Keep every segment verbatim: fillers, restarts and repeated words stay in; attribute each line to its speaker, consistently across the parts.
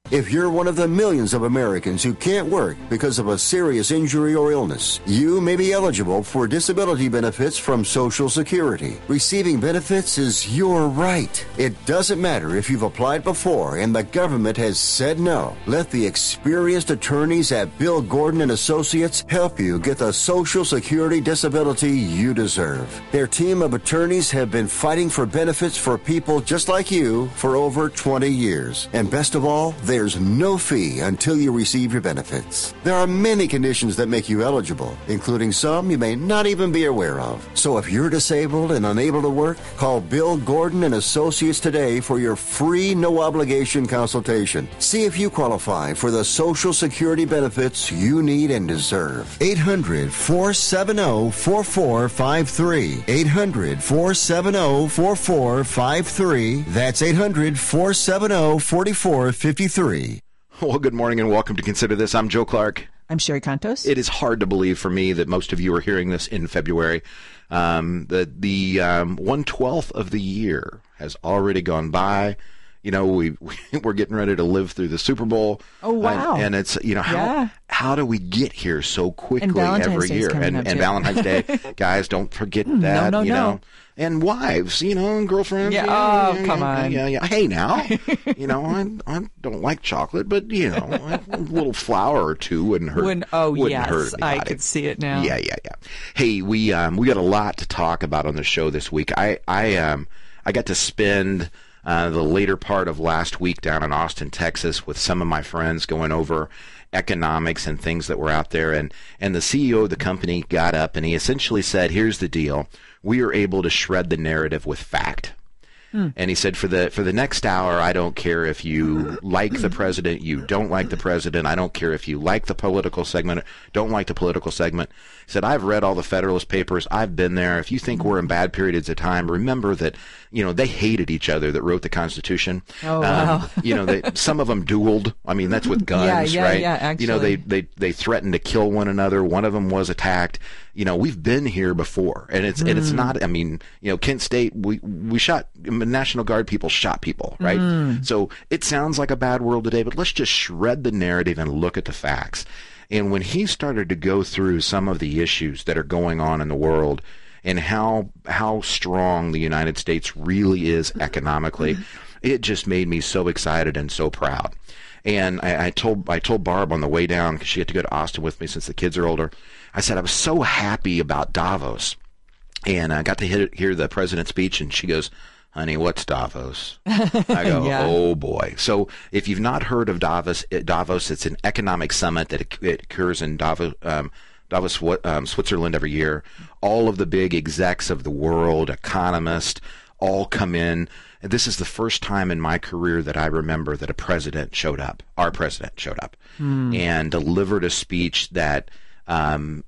Speaker 1: If you're one of the millions of Americans who can't work because of a serious injury or illness, you may be eligible for disability benefits from Social Security. Receiving benefits is your right. It doesn't matter if you've applied before and the government has said no. Let the experienced attorneys at Bill Gordon and Associates help you get the Social Security disability you deserve. Their team of attorneys have been fighting for benefits for people just like you for over twenty years. And best of all, there's no fee until you receive your benefits. There are many conditions that make you eligible, including some you may not even be aware of. So if you're disabled and unable to work, call Bill Gordon and Associates today for your free no-obligation consultation. See if you qualify for the Social Security benefits you need and deserve. eight hundred, four seven zero, four four five three. eight hundred, four seven zero, four four five three. That's eight hundred, four seven zero, four four five three.
Speaker 2: Well, good morning and welcome to Consider This. I'm Joe Clark.
Speaker 3: I'm Sherry Contos.
Speaker 2: It is hard to believe for me that most of you are hearing this in February. Um, the the um, one twelfth of the year has already gone by. You know, we, we we're getting ready to live through the Super Bowl.
Speaker 3: Oh wow!
Speaker 2: And, and it's you know how
Speaker 3: yeah.
Speaker 2: how do we get here so quickly
Speaker 3: and
Speaker 2: every
Speaker 3: Day's
Speaker 2: year? And, and Valentine's Day, guys, don't forget that.
Speaker 3: No, no,
Speaker 2: you
Speaker 3: no.
Speaker 2: know. And wives, you know, and girlfriends.
Speaker 3: Yeah,
Speaker 2: yeah
Speaker 3: oh,
Speaker 2: yeah,
Speaker 3: come
Speaker 2: yeah,
Speaker 3: on.
Speaker 2: Yeah, yeah. Hey, now, you know, I I don't like chocolate, but you know, a little flour or two wouldn't hurt.
Speaker 3: When, oh
Speaker 2: wouldn't
Speaker 3: yes,
Speaker 2: hurt
Speaker 3: I could see it now.
Speaker 2: Yeah, yeah, yeah. Hey, we um we got a lot to talk about on the show this week. I I um I got to spend uh, the later part of last week down in Austin, Texas, with some of my friends going over economics and things that were out there, and and the C E O of the company got up and he essentially said, "Here's the deal. We are able to shred the narrative with fact." Hmm. And he said, for the for the next hour, I don't care if you like the president, you don't like the president. I don't care if you like the political segment, don't like the political segment. He said, I've read all the Federalist Papers. I've been there. If you think we're in bad periods of time, remember that, you know, they hated each other that wrote the Constitution.
Speaker 3: Oh, wow.
Speaker 2: Um, you know, they, some of them dueled. I mean, that's with guns,
Speaker 3: yeah, yeah,
Speaker 2: right?
Speaker 3: Yeah, actually.
Speaker 2: You know, they, they, they threatened to kill one another. One of them was attacked. You know, we've been here before, and it's mm. and it's not. I mean, you know, Kent State, we we shot National Guard people, shot people, right? Mm. So it sounds like a bad world today, but let's just shred the narrative and look at the facts. And when he started to go through some of the issues that are going on in the world, and how how strong the United States really is economically, it just made me so excited and so proud. And I, I told I told Barb on the way down, because she had to go to Austin with me since the kids are older, I said I was so happy about Davos. And I got to hear, hear the president's speech, and she goes, honey, what's Davos? I go,
Speaker 3: yeah.
Speaker 2: oh, boy. So if you've not heard of Davos, it, Davos, it's an economic summit that it, it occurs in Davos, um, Davos, um, Switzerland every year. All of the big execs of the world, economists, all come in. And this is the first time in my career that I remember that a president showed up, our president showed up, hmm. and delivered a speech that um,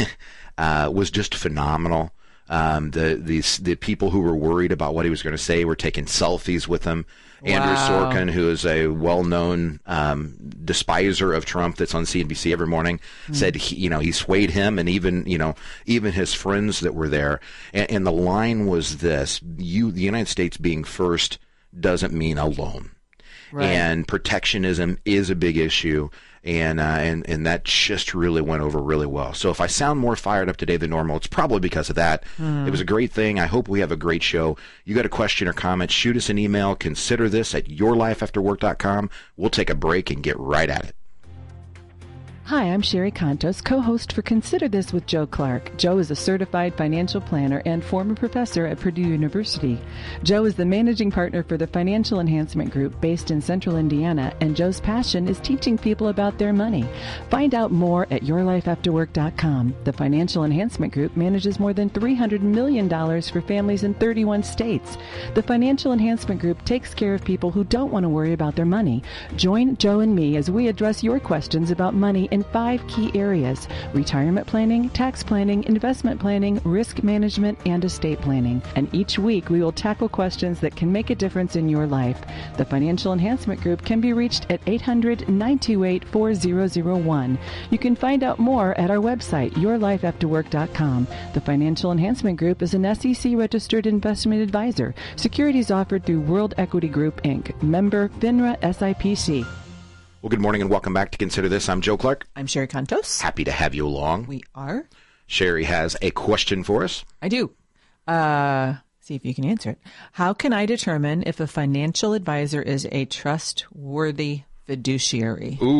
Speaker 2: uh, was just phenomenal. Um, the these the people who were worried about what he was going to say were taking selfies with him. Wow. Andrew Sorkin, who is a well-known um, despiser of Trump, that's on C N B C every morning, mm. said he, you know he swayed him, and even you know even his friends that were there. And, and the line was this: "You, the United States being first, doesn't mean alone." Right. And protectionism is a big issue. And, uh, and and that just really went over really well. So if I sound more fired up today than normal, it's probably because of that. Mm. It was a great thing. I hope we have a great show. You got a question or comment, shoot us an email. Consider this at your life after work dot com. We'll take a break and get right at it.
Speaker 3: Hi, I'm Sherry Contos, co-host for Consider This with Joe Clark. Joe is a certified financial planner and former professor at Purdue University. Joe is the managing partner for the Financial Enhancement Group based in Central Indiana, and Joe's passion is teaching people about their money. Find out more at your life after work dot com. The Financial Enhancement Group manages more than three hundred million dollars for families in thirty-one states. The Financial Enhancement Group takes care of people who don't want to worry about their money. Join Joe and me as we address your questions about money in five key areas: retirement planning, tax planning, investment planning, risk management, and estate planning. And each week we will tackle questions that can make a difference in your life. The Financial Enhancement Group can be reached at eight hundred, nine two eight, four zero zero one. You can find out more at our website, your life after work dot com. The Financial Enhancement Group is an S E C registered investment advisor. Securities offered through World Equity Group, Incorporated. Member FINRA S I P C.
Speaker 2: Well, good morning and welcome back to Consider This. I'm Joe Clark.
Speaker 3: I'm Sherry Contos.
Speaker 2: Happy to have you along.
Speaker 3: We are.
Speaker 2: Sherry has a question for us.
Speaker 3: I do. Uh, see if you can answer it. How can I determine if a financial advisor is a trustworthy fiduciary?
Speaker 2: Ooh.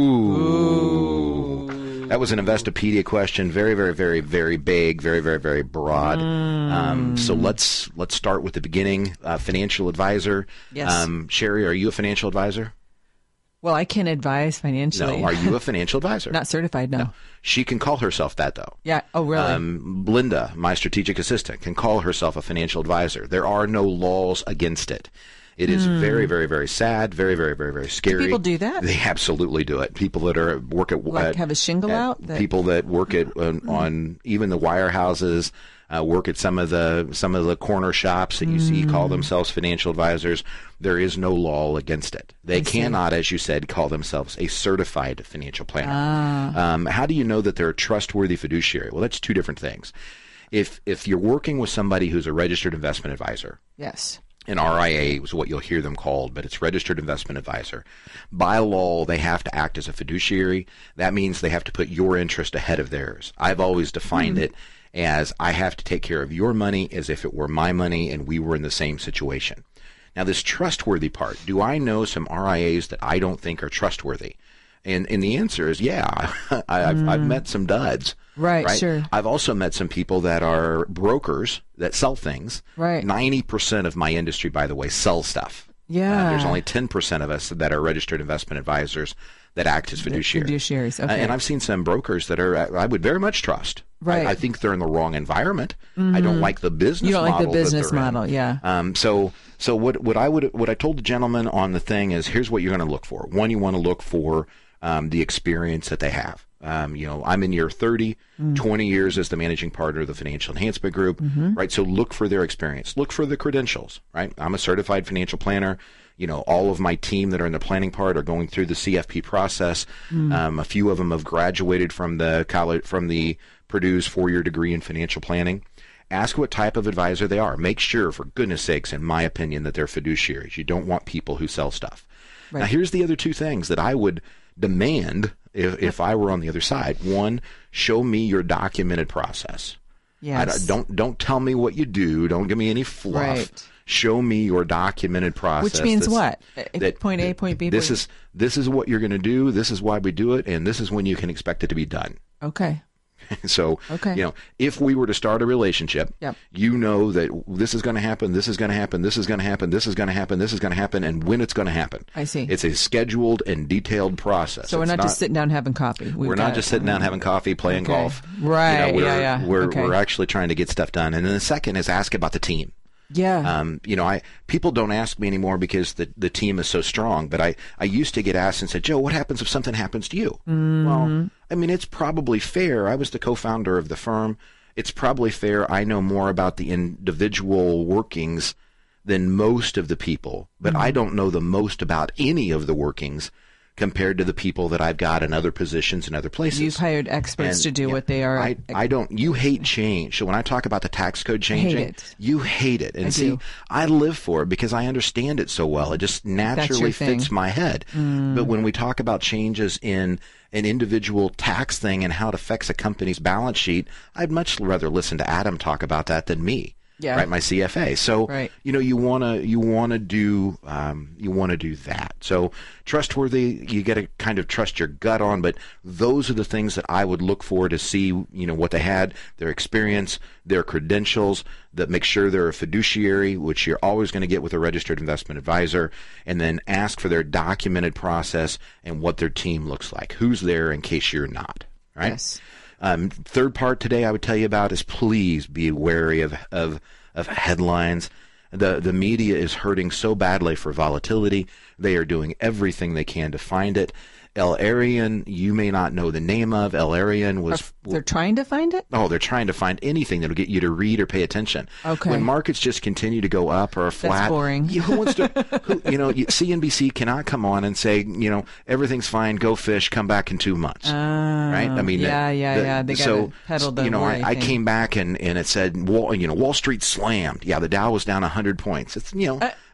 Speaker 3: Ooh.
Speaker 2: That was an Investopedia question. Very, very, very, very big. Very, very, very broad. Mm. Um, so let's let's start with the beginning. Uh, financial advisor.
Speaker 3: Yes.
Speaker 2: Um, Sherry, are you a financial advisor?
Speaker 3: Well, I can advise financially.
Speaker 2: No. Are you a financial advisor?
Speaker 3: Not certified, no. no.
Speaker 2: She can call herself that, though.
Speaker 3: Yeah. Oh, really?
Speaker 2: Um, Linda, my strategic assistant, can call herself a financial advisor. There are no laws against it. It is mm. very, very, very sad, very, very, very, very scary.
Speaker 3: Do people do that?
Speaker 2: They absolutely do it. People that are work at
Speaker 3: like
Speaker 2: at,
Speaker 3: have a shingle
Speaker 2: at,
Speaker 3: out. That...
Speaker 2: People that work at on, on even the wirehouses, uh, work at some of the some of the corner shops that you mm. see call themselves financial advisors. There is no law against it. They I cannot, see. as you said, call themselves a certified financial planner. Ah. Um, how do you know that they're a trustworthy fiduciary? Well, that's two different things. If if you're working with somebody who's a registered investment advisor,
Speaker 3: yes.
Speaker 2: An R I A is what you'll hear them called, but it's registered investment advisor. By law, they have to act as a fiduciary. That means they have to put your interest ahead of theirs. I've always defined mm. it as I have to take care of your money as if it were my money and we were in the same situation. Now, this trustworthy part, do I know some R I As that I don't think are trustworthy? And and the answer is, yeah, I, I've, mm. I've met some duds.
Speaker 3: Right,
Speaker 2: right,
Speaker 3: sure.
Speaker 2: I've also met some people that are brokers that sell things.
Speaker 3: Right.
Speaker 2: ninety percent of my industry, by the way, sell stuff.
Speaker 3: Yeah.
Speaker 2: Uh, there's only ten percent of us that are registered investment advisors that act as fiduciaries.
Speaker 3: Fiduciaries, okay.
Speaker 2: Uh, and I've seen some brokers that are I would very much trust.
Speaker 3: Right.
Speaker 2: I, I think they're in the wrong environment. Mm-hmm. I don't like the business
Speaker 3: model. You don't
Speaker 2: model
Speaker 3: like the business model,
Speaker 2: in.
Speaker 3: yeah.
Speaker 2: Um, so so what what I would what I told the gentleman on the thing is, here's what you're going to look for. One, you want to look for um, the experience that they have. Um, you know, I'm in year thirty, mm. twenty years as the managing partner of the Financial Enhancement Group, mm-hmm. right? So look for their experience. Look for the credentials, right? I'm a certified financial planner. You know, all of my team that are in the planning part are going through the C F P process. Mm. Um, a few of them have graduated from the college, from the Purdue's four-year degree in financial planning. Ask what type of advisor they are. Make sure, for goodness sakes, in my opinion, that they're fiduciaries. You don't want people who sell stuff. Right. Now, here's the other two things that I would demand if, if I were on the other side. One, show me your documented process.
Speaker 3: Yes.
Speaker 2: I, don't don't tell me what you do. Don't give me any fluff.
Speaker 3: Right.
Speaker 2: Show me your documented process.
Speaker 3: Which means what?
Speaker 2: That,
Speaker 3: point A, point B.
Speaker 2: This
Speaker 3: point...
Speaker 2: is this is what you're going to do. This is why we do it, and this is when you can expect it to be done.
Speaker 3: Okay.
Speaker 2: So,
Speaker 3: okay.
Speaker 2: you know, if we were to start a relationship,
Speaker 3: yep.
Speaker 2: you know that this is going to happen, this is going to happen, this is going to happen, this is going to happen, this is going to happen, and when it's going to happen.
Speaker 3: I see.
Speaker 2: It's a scheduled and detailed process.
Speaker 3: So we're not, not just sitting down having coffee. We've
Speaker 2: we're not just sitting down having coffee, playing
Speaker 3: okay.
Speaker 2: golf.
Speaker 3: Right.
Speaker 2: You know, we're,
Speaker 3: yeah, yeah.
Speaker 2: We're,
Speaker 3: okay.
Speaker 2: we're actually trying to get stuff done. And then the second is ask about the team.
Speaker 3: Yeah.
Speaker 2: Um, you know, I people don't ask me anymore because the, the team is so strong. But I, I used to get asked and said, Joe, what happens if something happens to you?
Speaker 3: Mm-hmm.
Speaker 2: Well, I mean, it's probably fair. I was the co-founder of the firm. It's probably fair. I know more about the individual workings than most of the people, but mm-hmm. I don't know the most about any of the workings compared to the people that I've got in other positions and other places.
Speaker 3: You've hired experts
Speaker 2: and,
Speaker 3: to do
Speaker 2: you know,
Speaker 3: what they are.
Speaker 2: I, I don't. You hate change. So when I talk about the tax code changing,
Speaker 3: hate it.
Speaker 2: you hate it. And
Speaker 3: I
Speaker 2: see,
Speaker 3: do.
Speaker 2: I live for it because I understand it so well. It just naturally fits my head.
Speaker 3: Mm.
Speaker 2: But when we talk about changes in an individual tax thing and how it affects a company's balance sheet, I'd much rather listen to Adam talk about that than me.
Speaker 3: Yeah.
Speaker 2: Right, my C F A. So
Speaker 3: right.
Speaker 2: you know, you wanna you wanna do um, you wanna do that. So trustworthy, you got to kind of trust your gut on. But those are the things that I would look for to see, you know, what they had, their experience, their credentials. That make sure they're a fiduciary, which you're always going to get with a registered investment advisor, and then ask for their documented process and what their team looks like. Who's there in case you're not. Right.
Speaker 3: Yes.
Speaker 2: Um, third part today I would tell you about is please be wary of, of, of headlines. The, the media is hurting so badly for volatility. They are doing everything they can to find it. El-Arian, you may not know the name of. El-Arian was...
Speaker 3: Are, they're trying to find it?
Speaker 2: Oh, they're trying to find anything that'll get you to read or pay attention.
Speaker 3: Okay.
Speaker 2: When markets just continue to go up or flat...
Speaker 3: That's boring.
Speaker 2: You know, who wants to... Who, you know, C N B C cannot come on and say, you know, everything's fine, go fish, come back in two months.
Speaker 3: Uh,
Speaker 2: right? I mean...
Speaker 3: Yeah,
Speaker 2: the,
Speaker 3: yeah,
Speaker 2: the,
Speaker 3: yeah. They got
Speaker 2: so,
Speaker 3: to pedal the
Speaker 2: you know, I, I
Speaker 3: thing.
Speaker 2: came back and, and it said, Wall, you know, Wall Street slammed. Yeah, the Dow was down one hundred points. It's, you know... Uh,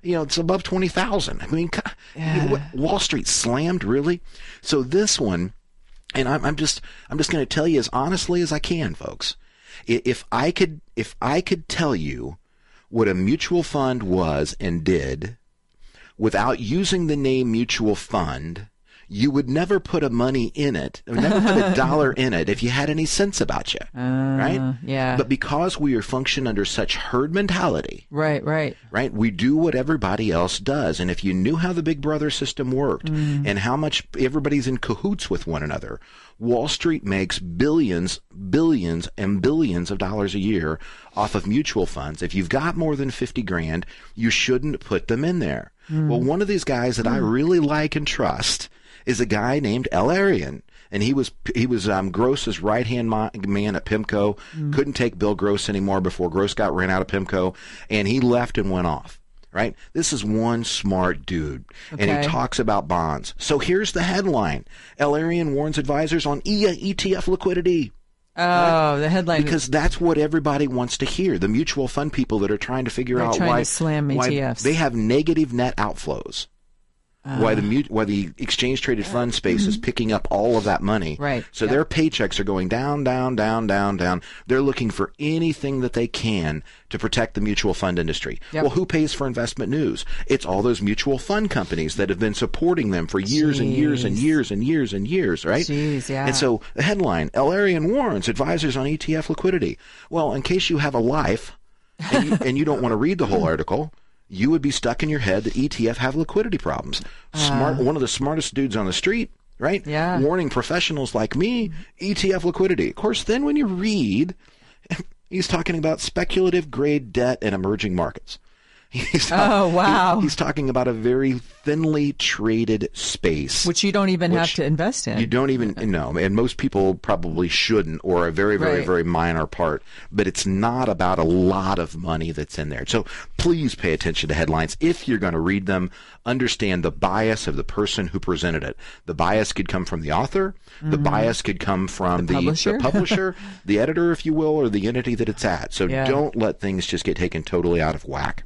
Speaker 2: you know, it's above twenty thousand. I mean,
Speaker 3: Yeah.
Speaker 2: what, Wall Street slammed, really? So this one, and I'm, I'm just, I'm just going to tell you as honestly as I can, folks. If I could, if I could tell you what a mutual fund was and did without using the name mutual fund, you would never put a money in it, or never put a dollar in it if you had any sense about you,
Speaker 3: Uh,
Speaker 2: right?
Speaker 3: yeah.
Speaker 2: But because we are function under such herd mentality,
Speaker 3: Right, right.
Speaker 2: right, we do what everybody else does. And if you knew how the Big Brother system worked and how much everybody's in cahoots with one another, Wall Street makes billions, billions, and billions of dollars a year off of mutual funds. If you've got more than fifty grand, you shouldn't put them in there. Well, one of these guys that I really like and trust is a guy named L. Arian. And he was he was um, Gross's right-hand man at PIMCO, mm. couldn't take Bill Gross anymore before Gross got ran out of PIMCO, and he left and went off, right? This is one smart dude, okay. And he talks about bonds. So here's the headline. L. Arian warns advisors on E T F liquidity.
Speaker 3: Oh, right? The headline.
Speaker 2: Because that's what everybody wants to hear. The mutual fund people that are trying to figure
Speaker 3: They're
Speaker 2: out
Speaker 3: trying
Speaker 2: why,
Speaker 3: to slam
Speaker 2: why
Speaker 3: E T Fs.
Speaker 2: They have negative net outflows. Uh, why the mut- why the exchange traded fund space is picking up all of that money.
Speaker 3: Right.
Speaker 2: So
Speaker 3: yep.
Speaker 2: their paychecks are going down, down, down, down, down. They're looking for anything that they can to protect the mutual fund industry. Yep. Well, who pays for investment news? It's all those mutual fund companies that have been supporting them for years
Speaker 3: Jeez.
Speaker 2: and years and years and years and years, right?
Speaker 3: Jeez, yeah.
Speaker 2: And so the headline, L. Arian warns advisors on E T F liquidity. Well, in case you have a life and you, and you don't want to read the whole article, you would be stuck in your head that E T F have liquidity problems. Smart, uh, one of the smartest dudes on the street, right?
Speaker 3: Yeah.
Speaker 2: Warning professionals like me, E T F liquidity. Of course, then when you read, he's talking about speculative grade debt and emerging markets. He's talk,
Speaker 3: oh, wow.
Speaker 2: He, he's talking about a very thinly traded space.
Speaker 3: Which you don't even have to invest in.
Speaker 2: You don't even know. And most people probably shouldn't, or a very, very,
Speaker 3: right.
Speaker 2: very minor part. But it's not about a lot of money that's in there. So please pay attention to headlines. If you're going to read them, understand the bias of the person who presented it. The bias could come from the author. Mm-hmm. The bias could come from
Speaker 3: the,
Speaker 2: the
Speaker 3: publisher,
Speaker 2: the, publisher the editor, if you will, or the entity that it's at. So
Speaker 3: yeah.
Speaker 2: don't let things just get taken totally out of whack.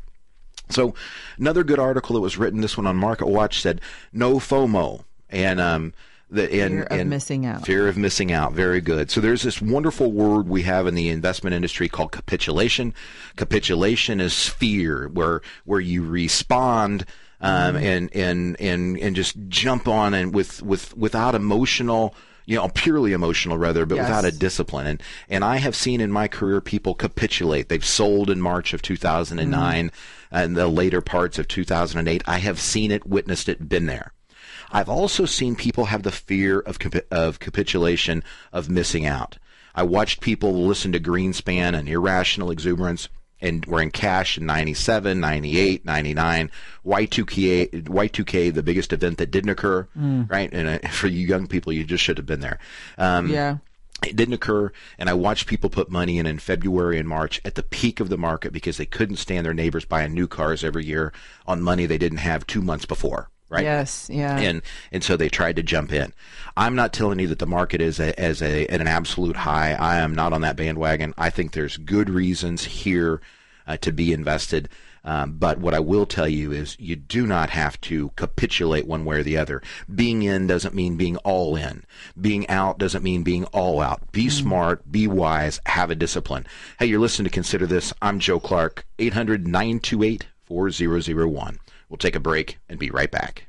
Speaker 2: So another good article that was written, this one on Market Watch, said no FOMO and um the and,
Speaker 3: fear of
Speaker 2: and
Speaker 3: missing out.
Speaker 2: Fear of missing out. Very good. So there's this wonderful word we have in the investment industry called capitulation. Capitulation is fear, where where you respond um, mm. and and and and just jump on and with with without emotional. You know, purely emotional rather, but
Speaker 3: yes.
Speaker 2: without a discipline. And and I have seen in my career people capitulate. They've sold in March of two thousand nine mm. and the later parts of two thousand eight. I have seen it, witnessed it, been there. I've also seen people have the fear of of capitulation, of missing out. I watched people listen to Greenspan and irrational exuberance, and we're in cash in ninety-seven, ninety-eight, ninety-nine, Y two K, Y two K, the biggest event that didn't occur, mm. right? And uh, for you young people, you just should have been there. Um,
Speaker 3: yeah.
Speaker 2: It didn't occur, and I watched people put money in in February and March at the peak of the market because they couldn't stand their neighbors buying new cars every year on money they didn't have two months before. Right?
Speaker 3: Yes, yeah.
Speaker 2: And and so they tried to jump in. I'm not telling you that the market is a, as a at an absolute high. I am not on that bandwagon. I think there's good reasons here uh, to be invested. Um, but what I will tell you is you do not have to capitulate one way or the other. Being in doesn't mean being all in. Being out doesn't mean being all out. Be mm. smart, be wise, have a discipline. Hey, you're listening to Consider This. I'm Joe Clark, eight hundred, nine two eight, four zero zero one. We'll take a break and be right back.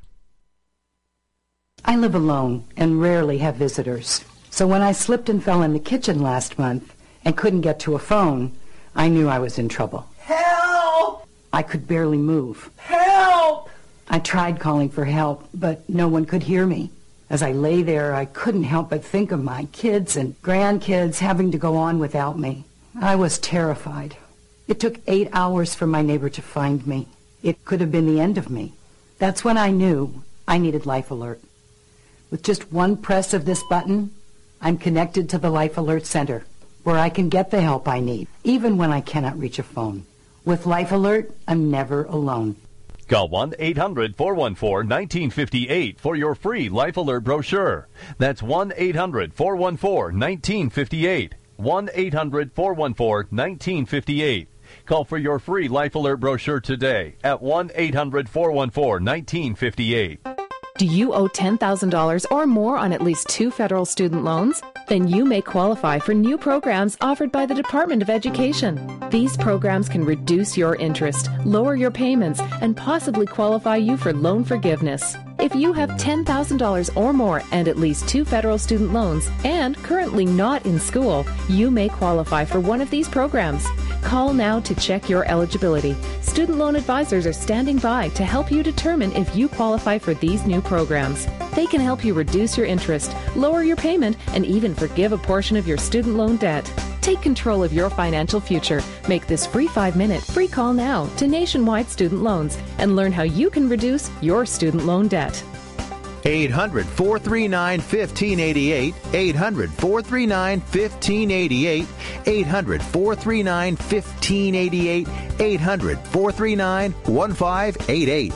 Speaker 4: I live alone and rarely have visitors. So when I slipped and fell in the kitchen last month and couldn't get to a phone, I knew I was in trouble.
Speaker 5: Help!
Speaker 4: I could barely move.
Speaker 5: Help!
Speaker 4: I tried calling for help, but no one could hear me. As I lay there, I couldn't help but think of my kids and grandkids having to go on without me. I was terrified. It took eight hours for my neighbor to find me. It could have been the end of me. That's when I knew I needed Life Alert. With just one press of this button, I'm connected to the Life Alert Center, where I can get the help I need, even when I cannot reach a phone. With Life Alert, I'm never alone.
Speaker 6: Call one eight hundred, four one four, one nine five eight for your free Life Alert brochure. That's one eight hundred, four one four, one nine five eight. one eight hundred, four one four, one nine five eight. Call for your free Life Alert brochure today at one eight hundred four one four one nine five eight.
Speaker 7: Do you owe ten thousand dollars or more on at least two federal student loans? Then you may qualify for new programs offered by the Department of Education. These programs can reduce your interest, lower your payments, and possibly qualify you for loan forgiveness. If you have ten thousand dollars or more and at least two federal student loans and currently not in school, you may qualify for one of these programs. Call now to check your eligibility. Student loan advisors are standing by to help you determine if you qualify for these new programs. They can help you reduce your interest, lower your payment, and even forgive a portion of your student loan debt. Take control of your financial future. Make this free five-minute free call now to Nationwide Student Loans and learn how you can reduce your student loan debt.
Speaker 8: eight hundred four three nine one five eight eight, eight hundred four three nine one five eight eight, eight hundred four three nine one five eight eight, eight hundred four three nine one five eight eight.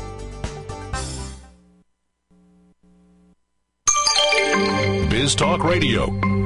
Speaker 9: Biz Talk Radio.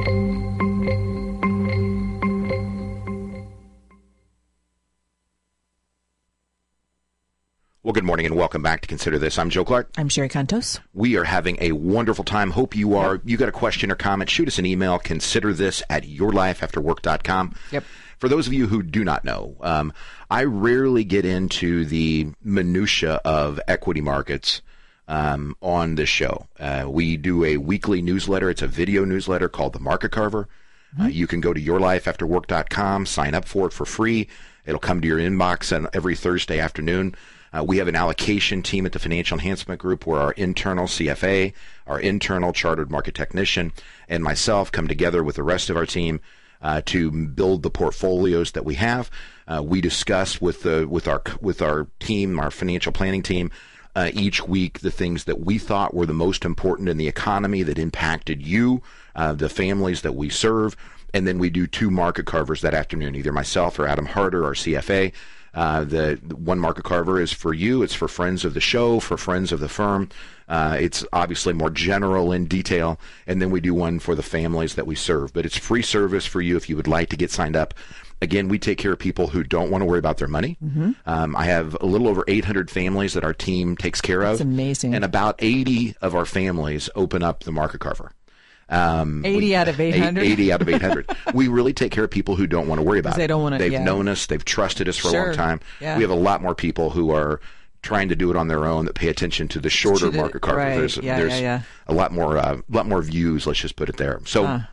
Speaker 2: Well, good morning and welcome back to Consider This. I'm Joe Clark.
Speaker 10: I'm Sherry Cantos.
Speaker 2: We are having a wonderful time. Hope you are. Yep. You got a question or comment, shoot us an email, consider this at your life after work dot com.
Speaker 10: Yep.
Speaker 2: For those of you who do not know, um, I rarely get into the minutia of equity markets um, on this show. Uh, we do a weekly newsletter. It's a video newsletter called The Market Carver. Mm-hmm. Uh, you can go to your life after work dot com, sign up for it for free. It'll come to your inbox on every Thursday afternoon. Uh, we have an allocation team at the Financial Enhancement Group where our internal C F A, our internal chartered market technician, and myself come together with the rest of our team uh, to build the portfolios that we have. Uh, we discuss with the with our with our team, our financial planning team, uh, each week the things that we thought were the most important in the economy that impacted you, uh, the families that we serve, and then we do two market carvers that afternoon, either myself or Adam Harder, our C F A. Uh, the, the one market carver is for you. It's for friends of the show, for friends of the firm. Uh, it's obviously more general in detail. And then we do one for the families that we serve. But it's free service for you if you would like to get signed up. Again, we take care of people who don't want to worry about their money. Mm-hmm. Um, I have a little over eight hundred families that our team takes care of.
Speaker 10: That's amazing.
Speaker 2: And about eighty of our families open up the market carver. Um,
Speaker 10: eighty
Speaker 2: we,
Speaker 10: out of eight hundred?
Speaker 2: eighty out of eight hundred. We really take care of people who don't want to worry about it.
Speaker 10: They don't want to,
Speaker 2: They've
Speaker 10: yeah.
Speaker 2: known us. They've trusted us for
Speaker 10: sure.
Speaker 2: a long time.
Speaker 10: Yeah.
Speaker 2: We have a lot more people who are trying to do it on their own that pay attention to the shorter
Speaker 10: the,
Speaker 2: market carver.
Speaker 10: right.
Speaker 2: There's,
Speaker 10: yeah,
Speaker 2: there's
Speaker 10: yeah, yeah.
Speaker 2: a lot more, uh, lot more views. Let's just put it there. So
Speaker 10: huh.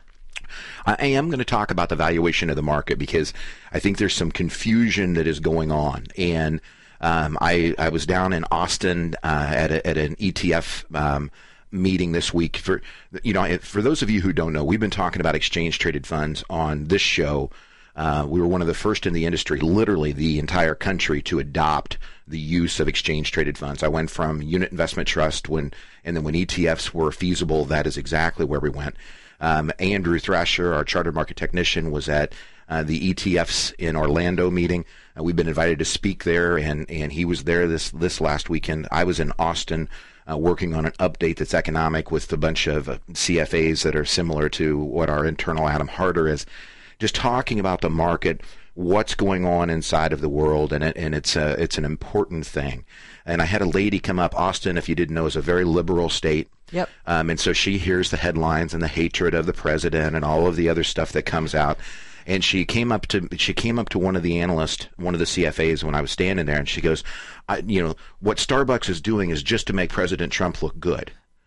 Speaker 2: I am going to talk about the valuation of the market because I think there's some confusion that is going on. And um, I, I was down in Austin uh, at, a, at an E T F um meeting this week. For you know, for those of you who don't know, we've been talking about exchange traded funds on this show. Uh, we were one of the first in the industry, literally the entire country, to adopt the use of exchange traded funds. I went from unit investment trust when, and then when E T Fs were feasible, that is exactly where we went. Um, Andrew Thrasher, our chartered market technician, was at uh, the E T Fs in Orlando meeting. Uh, we've been invited to speak there, and and he was there this this last weekend. I was in Austin. Uh, working on an update that's economic with a bunch of uh, C F As that are similar to what our internal Adam Harder is, just talking about the market, what's going on inside of the world, and it, and it's a, it's an important thing. And I had a lady come up. Austin, if you didn't know, is a very liberal state.
Speaker 10: Yep.
Speaker 2: Um, and so she hears the headlines and the hatred of the president and all of the other stuff that comes out. And she came up to she came up to one of the analysts, one of the C F As, when I was standing there, and she goes, I, "You know what Starbucks is doing is just to make President Trump look good."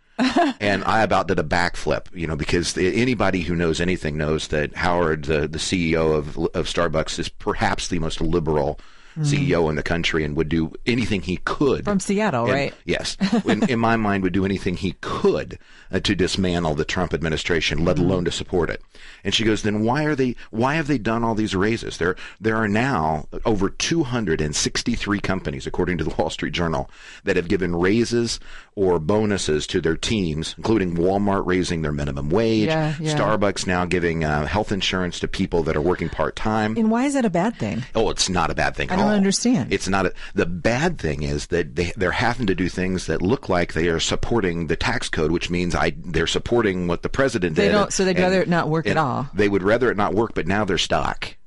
Speaker 2: And I about did a backflip, you know, because anybody who knows anything knows that Howard, the the C E O of of Starbucks, is perhaps the most liberal mm. C E O in the country, and would do anything he could.
Speaker 10: From Seattle,
Speaker 2: and,
Speaker 10: right?
Speaker 2: Yes, in, in my mind, would do anything he could uh, to dismantle the Trump administration, let mm. alone to support it. And she goes, then why are they? Why have they done all these raises? There, there are now over two hundred sixty-three companies, according to the Wall Street Journal, that have given raises or bonuses to their teams, including Walmart raising their minimum wage,
Speaker 10: yeah, yeah.
Speaker 2: Starbucks now giving uh, health insurance to people that are working part time.
Speaker 10: And why is that a bad thing?
Speaker 2: Oh, it's not a bad thing.
Speaker 10: I
Speaker 2: at
Speaker 10: don't
Speaker 2: all.
Speaker 10: understand.
Speaker 2: It's not. A, the bad thing is that they they're having to do things that look like they are supporting the tax code, which means I they're supporting what the president
Speaker 10: they
Speaker 2: did.
Speaker 10: Don't, so they'd
Speaker 2: and,
Speaker 10: rather it not work at all.
Speaker 2: They would rather it not work, but now they're stuck.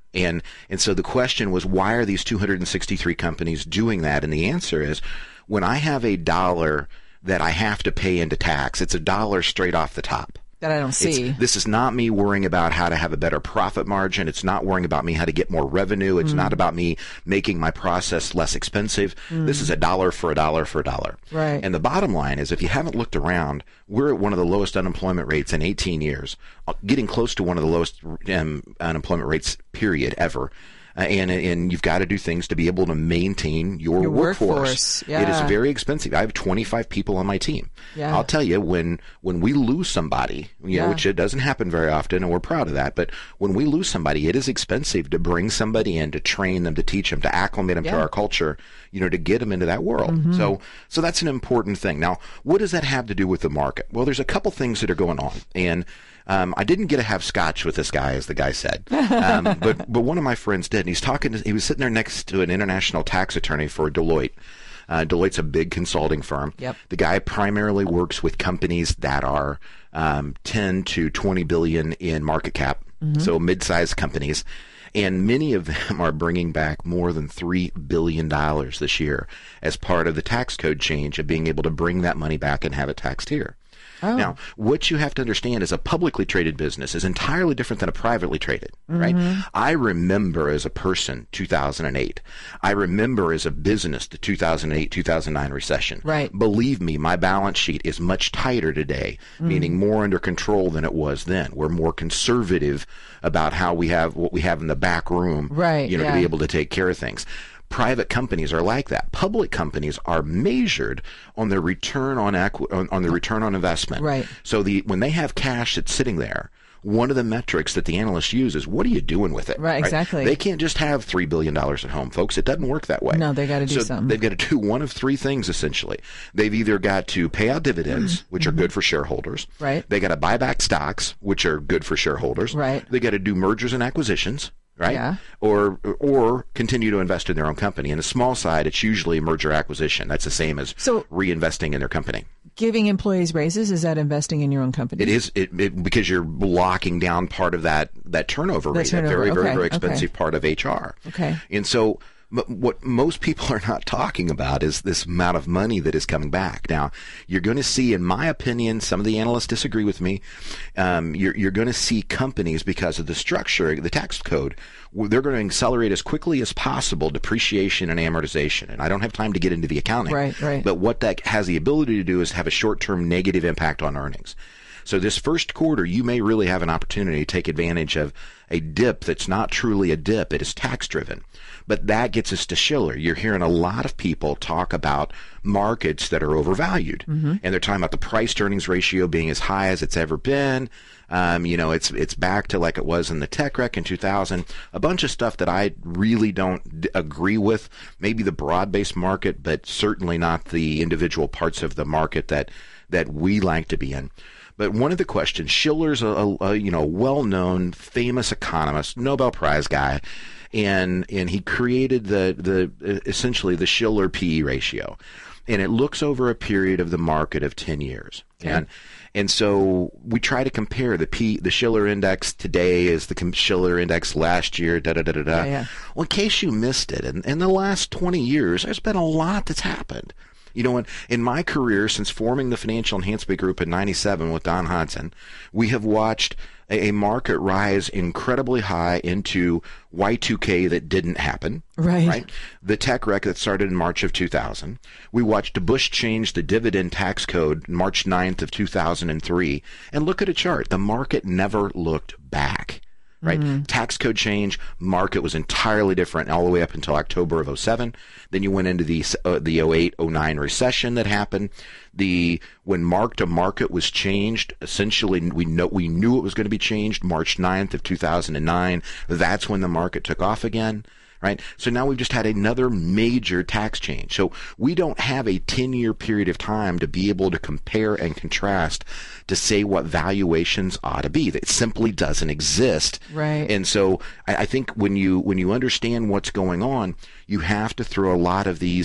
Speaker 2: And and so the question was, why are these two hundred sixty-three companies doing that? And the answer is, when I have a dollar that I have to pay into tax, it's a dollar straight off the top.
Speaker 10: That I don't see.
Speaker 2: It's, this is not me worrying about how to have a better profit margin. It's not worrying about me how to get more revenue. It's mm. not about me making my process less expensive. Mm. This is a dollar for a dollar for a dollar.
Speaker 10: Right.
Speaker 2: And the bottom line is, if you haven't looked around, we're at one of the lowest unemployment rates in eighteen years, getting close to one of the lowest um, unemployment rates, period, ever. Uh, and and you've got to do things to be able to maintain your,
Speaker 10: your
Speaker 2: workforce.
Speaker 10: workforce. Yeah.
Speaker 2: It is very expensive. I have twenty-five people on my team.
Speaker 10: Yeah.
Speaker 2: I'll tell you, when when we lose somebody, you
Speaker 10: yeah.
Speaker 2: know, which it doesn't happen very often, and we're proud of that, but when we lose somebody, it is expensive to bring somebody in, to train them, to teach them, to acclimate them
Speaker 10: yeah.
Speaker 2: to our culture, you know, to get them into that world.
Speaker 10: Mm-hmm.
Speaker 2: So so that's an important thing. Now, what does that have to do with the market? Well, there's a couple things that are going on, and Um, I didn't get to have scotch with this guy, as the guy said, um, but but one of my friends did, and he's talking. To, he was sitting there next to an international tax attorney for Deloitte. Uh, Deloitte's a big consulting firm.
Speaker 10: Yep.
Speaker 2: The guy primarily works with companies that are um, ten to twenty billion in market cap, mm-hmm. so mid-sized companies. And many of them are bringing back more than three billion dollars this year as part of the tax code change of being able to bring that money back and have it taxed here.
Speaker 10: Oh.
Speaker 2: Now, what you have to understand is a publicly traded business is entirely different than a privately traded,
Speaker 10: mm-hmm.
Speaker 2: right? I remember as a person two thousand eight. I remember as a business the two thousand eight, two thousand nine recession.
Speaker 10: Right.
Speaker 2: Believe me, my balance sheet is much tighter today, mm. meaning more under control than it was then. We're more conservative about how we have what we have in the back room,
Speaker 10: right,
Speaker 2: you know,
Speaker 10: yeah.
Speaker 2: to be able to take care of things. Private companies are like that. Public companies are measured on their return on equi- on, on the return on investment.
Speaker 10: Right.
Speaker 2: So the when they have cash that's sitting there, one of the metrics that the analysts use is, what are you doing with it?
Speaker 10: Right, exactly.
Speaker 2: They can't just have three billion dollars at home, folks. It doesn't work that way.
Speaker 10: No, they got to do
Speaker 2: so
Speaker 10: something.
Speaker 2: They've got to do one of three things, essentially. They've either got to pay out dividends, which
Speaker 10: mm-hmm.
Speaker 2: are good for shareholders.
Speaker 10: Right.
Speaker 2: They got to buy back stocks, which are good for shareholders.
Speaker 10: Right.
Speaker 2: They got to do mergers and acquisitions. Right?
Speaker 10: Yeah.
Speaker 2: Or or continue to invest in their own company. In the small side, it's usually merger acquisition. That's the same as
Speaker 10: so,
Speaker 2: reinvesting in their company.
Speaker 10: Giving employees raises, is that investing in your own company?
Speaker 2: It is it, it, because you're locking down part of that that turnover
Speaker 10: the
Speaker 2: rate,
Speaker 10: turnover.
Speaker 2: that very,
Speaker 10: okay.
Speaker 2: very, very expensive
Speaker 10: okay.
Speaker 2: part of H R.
Speaker 10: Okay.
Speaker 2: And so what most people are not talking about is this amount of money that is coming back. Now, you're going to see, in my opinion, some of the analysts disagree with me. Um, you're, you're going to see companies, because of the structure, the tax code, they're going to accelerate as quickly as possible depreciation and amortization. And I don't have time to get into the accounting.
Speaker 10: Right, right.
Speaker 2: But what that has the ability to do is have a short-term negative impact on earnings. So this first quarter, you may really have an opportunity to take advantage of a dip that's not truly a dip. It is tax-driven. But that gets us to Shiller. You're hearing a lot of people talk about markets that are overvalued. Mm-hmm. And they're talking about the price-to-earnings ratio being as high as it's ever been. Um, you know, it's it's back to like it was in the tech wreck in two thousand. A bunch of stuff that I really don't d- agree with. Maybe the broad-based market, but certainly not the individual parts of the market that that we like to be in. But one of the questions, Shiller's a, a, a you know well-known, famous economist, Nobel Prize guy, and and he created the the essentially the Shiller P E ratio, and it looks over a period of the market of ten years.
Speaker 10: Okay.
Speaker 2: And and so we try to compare the P the Shiller index today as the Shiller index last year. Da da da da da.
Speaker 10: Yeah, yeah.
Speaker 2: Well, in case you missed it, in, in the last twenty years, there's been a lot that's happened. You know, in, in my career, since forming the Financial Enhancement Group in ninety-seven with Don Hodson, we have watched a, a market rise incredibly high into Y two K that didn't happen.
Speaker 10: Right.
Speaker 2: Right. The tech wreck that started in March of two thousand. We watched Bush change the dividend tax code March ninth of two thousand three. And look at a chart. The market never looked back. Right? Mm-hmm. Tax code change, market was entirely different all the way up until October of oh seven. Then you went into the uh, the oh eight oh nine recession that happened. The when mark to market was changed, essentially we know we knew it was going to be changed March ninth of two thousand nine. That's when the market took off again. Right? So now we've just had another major tax change. So we don't have a ten-year period of time to be able to compare and contrast to say what valuations ought to be. It simply doesn't exist.
Speaker 10: Right.
Speaker 2: And so I, I think when you when you understand what's going on, you have to throw a lot of these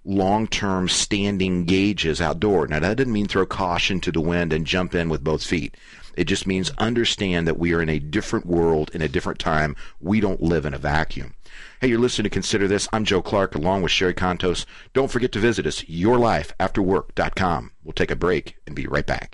Speaker 2: long-term standing gauges outdoor. Now, that doesn't mean throw caution to the wind and jump in with both feet. It just means understand that we are in a different world, in a different time. We don't live in a vacuum. Hey, you're listening to Consider This. I'm Joe Clark, along with Sherry Contos. Don't forget to visit us, your life after work dot com. We'll take a break and be right back.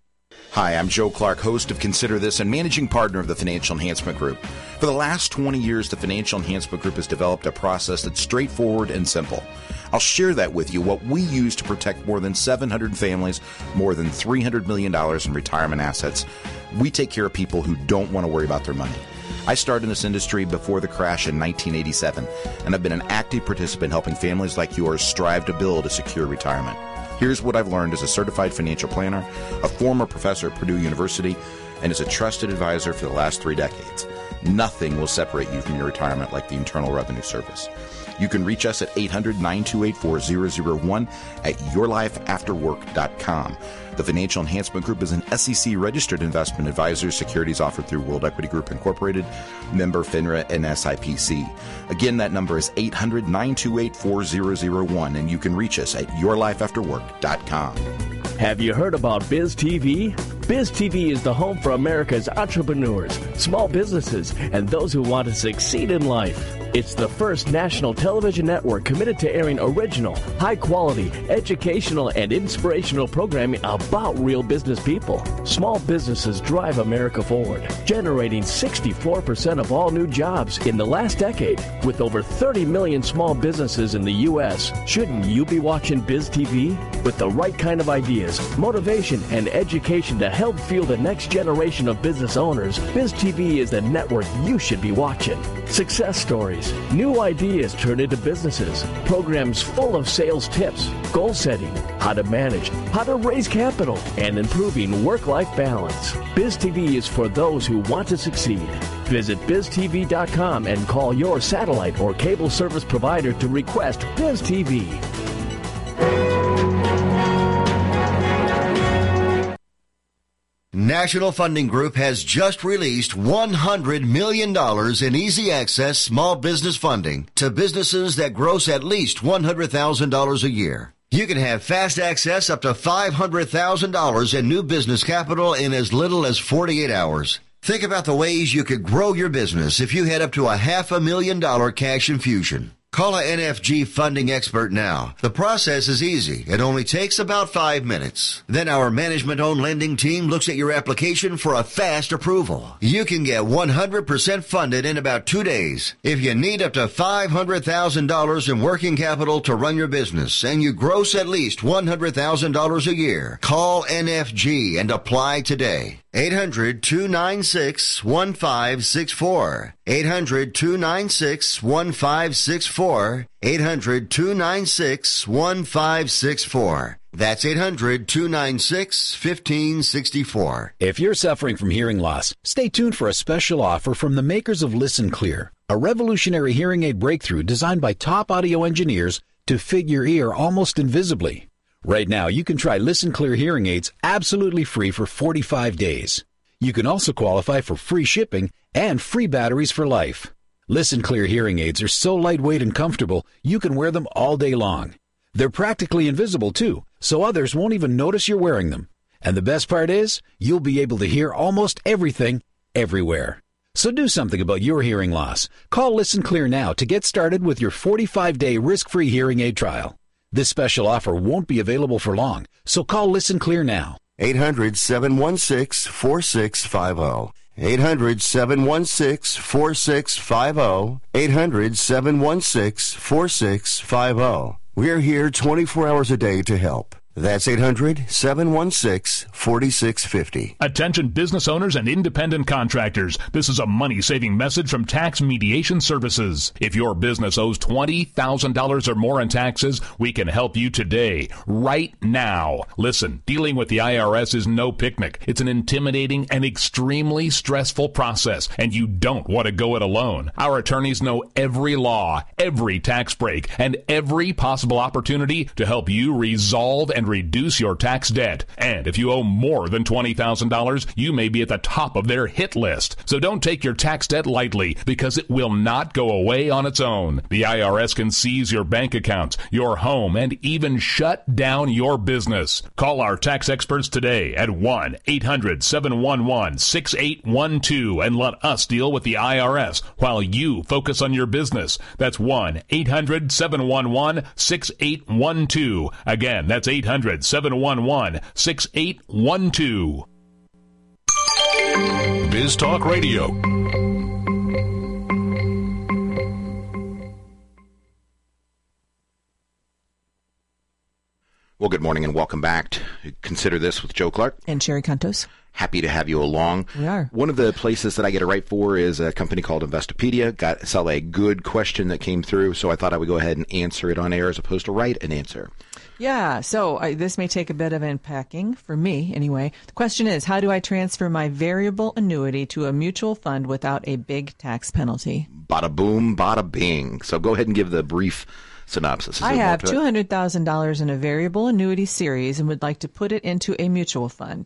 Speaker 11: Hi, I'm Joe Clark, host of Consider This and managing partner of the Financial Enhancement Group. For the last twenty years, the Financial Enhancement Group has developed a process that's straightforward and simple. I'll share that with you, what we use to protect more than seven hundred families, more than three hundred million dollars in retirement assets. We take care of people who don't want to worry about their money. I started in this industry before the crash in nineteen eighty-seven, and I've been an active participant helping families like yours strive to build a secure retirement. Here's what I've learned as a certified financial planner, a former professor at Purdue University, and as a trusted advisor for the last three decades. Nothing will separate you from your retirement like the Internal Revenue Service. You can reach us at eight hundred, nine two eight, four zero zero one at your life after work dot com. The Financial Enhancement Group is an S E C-registered investment advisor. Securities offered through World Equity Group Incorporated, member FINRA and S I P C. Again, that number is eight hundred, nine two eight, four zero zero one, and you can reach us at your life after work dot com.
Speaker 12: Have you heard about Biz T V? Biz T V is the home for America's entrepreneurs, small businesses, and those who want to succeed in life. It's the first national television network committed to airing original, high-quality, educational, and inspirational programming about real business people. Small businesses drive America forward, generating sixty-four percent of all new jobs in the last decade. With over thirty million small businesses in the U S, shouldn't you be watching Biz T V? With the right kind of ideas, motivation, and education to help fuel the next generation of business owners, Biz T V is the network you should be watching. Success stories, new ideas turned into businesses, programs full of sales tips, goal setting, how to manage, how to raise capital, and improving work-life balance. Biz T V is for those who want to succeed. Visit biz t v dot com and call your satellite or cable service provider to request Biz T V.
Speaker 1: National Funding Group has just released one hundred million dollars in easy access small business funding to businesses that gross at least one hundred thousand dollars a year. You can have fast access up to five hundred thousand dollars in new business capital in as little as forty-eight hours. Think about the ways you could grow your business if you had up to a half a million dollar cash infusion. Call a N F G funding expert now. The process is easy. It only takes about five minutes. Then our management-owned lending team looks at your application for a fast approval. You can get one hundred percent funded in about two days. If you need up to five hundred thousand dollars in working capital to run your business and you gross at least one hundred thousand dollars a year, call N F G and apply today. eight hundred, two nine six, one five six four. eight hundred, two nine six, one five six four. eight hundred, two nine six, one five six four. That's eight hundred, two nine six, one five six four.
Speaker 13: If you're suffering from hearing loss, stay tuned for a special offer from the makers of Listen Clear, a revolutionary hearing aid breakthrough designed by top audio engineers to fit your ear almost invisibly. Right now, you can try Listen Clear hearing aids absolutely free for forty-five days. You can also qualify for free shipping and free batteries for life. Listen Clear hearing aids are so lightweight and comfortable, you can wear them all day long. They're practically invisible, too, so others won't even notice you're wearing them. And the best part is, you'll be able to hear almost everything, everywhere. So do something about your hearing loss. Call Listen Clear now to get started with your forty-five day risk-free hearing aid trial. This special offer won't be available for long, so call Listen Clear now.
Speaker 1: eight hundred, seven one six, four six five zero. eight hundred, seven one six, four six five zero. eight hundred, seven one six, four six five zero. We're here twenty-four hours a day to help. That's eight hundred, seven one six, four six five zero.
Speaker 9: Attention business owners and independent contractors. This is a money-saving message from Tax Mediation Services. If your business owes twenty thousand dollars or more in taxes, we can help you today, right now. Listen, dealing with the I R S is no picnic. It's an intimidating and extremely stressful process, and you don't want to go it alone. Our attorneys know every law, every tax break, and every possible opportunity to help you resolve and reduce your tax debt. And if you owe more than twenty thousand dollars, you may be at the top of their hit list. So don't take your tax debt lightly, because it will not go away on its own. The I R S can seize your bank accounts, your home, and even shut down your business. Call our tax experts today at one eight hundred seven one one six eight one two and let us deal with the I R S while you focus on your business. That's one eight hundred seven one one six eight one two. Again, that's eight hundred seven one one six eight one two. Biz Talk Radio.
Speaker 2: Well, good morning and welcome back to Consider This with Joe Clark.
Speaker 10: And Sherry Cantos.
Speaker 2: Happy to have you along.
Speaker 10: We are.
Speaker 2: One of the places that I get it right for is a company called Investopedia. Got saw a good question that came through, so I thought I would go ahead and answer it on air as opposed to write an answer.
Speaker 10: Yeah, so I, this may take a bit of unpacking, for me anyway. The question is, how do I transfer my variable annuity to a mutual fund without a big tax penalty?
Speaker 2: Bada boom, bada bing. So go ahead and give the brief synopsis. Is
Speaker 10: I have two hundred thousand dollars in a variable annuity series and would like to put it into a mutual fund.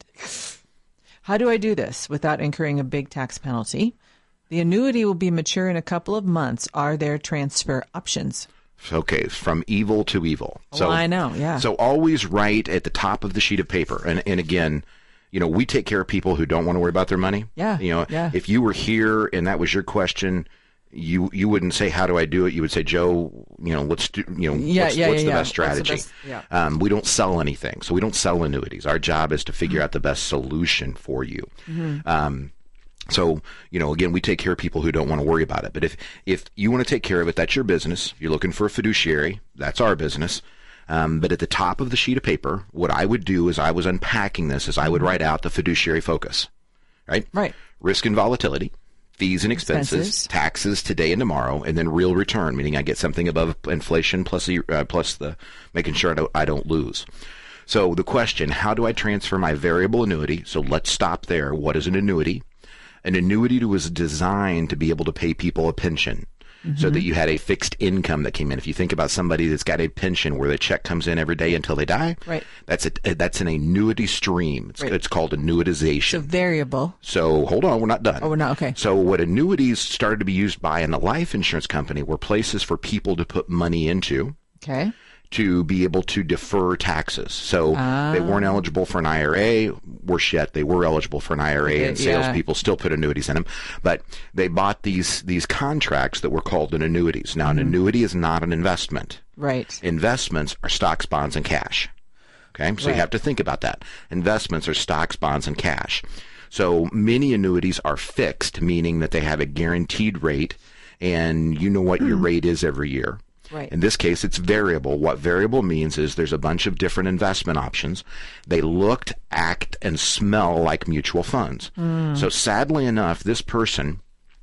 Speaker 10: How do I do this without incurring a big tax penalty? The annuity will be mature in a couple of months. Are there transfer options?
Speaker 2: Okay, from evil to evil.
Speaker 10: So, well, I know, yeah.
Speaker 2: So always write at the top of the sheet of paper. And, and again, you know, we take care of people who don't want to worry about their money.
Speaker 10: Yeah,
Speaker 2: You know,
Speaker 10: yeah.
Speaker 2: if you were here and that was your question, you you wouldn't say, how do I do it? You would say, Joe, you know, let's do, you know,
Speaker 10: yeah,
Speaker 2: what's,
Speaker 10: yeah,
Speaker 2: what's
Speaker 10: yeah,
Speaker 2: the
Speaker 10: yeah.
Speaker 2: best strategy?
Speaker 10: What's the best, yeah.
Speaker 2: Um, we don't sell anything. So we don't sell annuities. Our job is to figure out the best solution for you.
Speaker 10: Mm-hmm.
Speaker 2: Um, So, you know, again, we take care of people who don't want to worry about it. But if, if you want to take care of it, that's your business. You're looking for a fiduciary. That's our business. Um, but at the top of the sheet of paper, what I would do is I was unpacking this is I would write out the fiduciary focus, right?
Speaker 10: Right.
Speaker 2: Risk and volatility, fees and expenses,
Speaker 10: Expenses.
Speaker 2: taxes today and tomorrow, and then real return, meaning I get something above inflation plus the, uh, plus the making sure I don't, I don't lose. So the question, how do I transfer my variable annuity? So let's stop there. What is an annuity? An annuity was designed to be able to pay people a pension, mm-hmm. so that you had a fixed income that came in. If you think about somebody that's got a pension where the check comes in every day until they die,
Speaker 10: right.
Speaker 2: that's a, that's an annuity stream. It's,
Speaker 10: right.
Speaker 2: it's called annuitization.
Speaker 10: So variable.
Speaker 2: So hold on, we're not done.
Speaker 10: Oh, we're not, okay.
Speaker 2: So what annuities started to be used by in a life insurance company were places for people to put money into.
Speaker 10: Okay.
Speaker 2: To be able to defer taxes. So
Speaker 10: ah.
Speaker 2: they weren't eligible for an I R A. Worse yet, they were eligible for an I R A,
Speaker 10: okay,
Speaker 2: and
Speaker 10: yeah.
Speaker 2: salespeople still put annuities in them. But they bought these these contracts that were called an annuities. Now, mm-hmm. an annuity is not an investment.
Speaker 10: Right.
Speaker 2: Investments are stocks, bonds, and cash. Okay? So
Speaker 10: right.
Speaker 2: you have to think about that. Investments are stocks, bonds, and cash. So many annuities are fixed, meaning that they have a guaranteed rate, and you know what your rate is every year.
Speaker 10: Right.
Speaker 2: In this case, it's variable. What variable means is there's a bunch of different investment options. They looked, act, and smell like mutual funds. Mm. So sadly enough, this person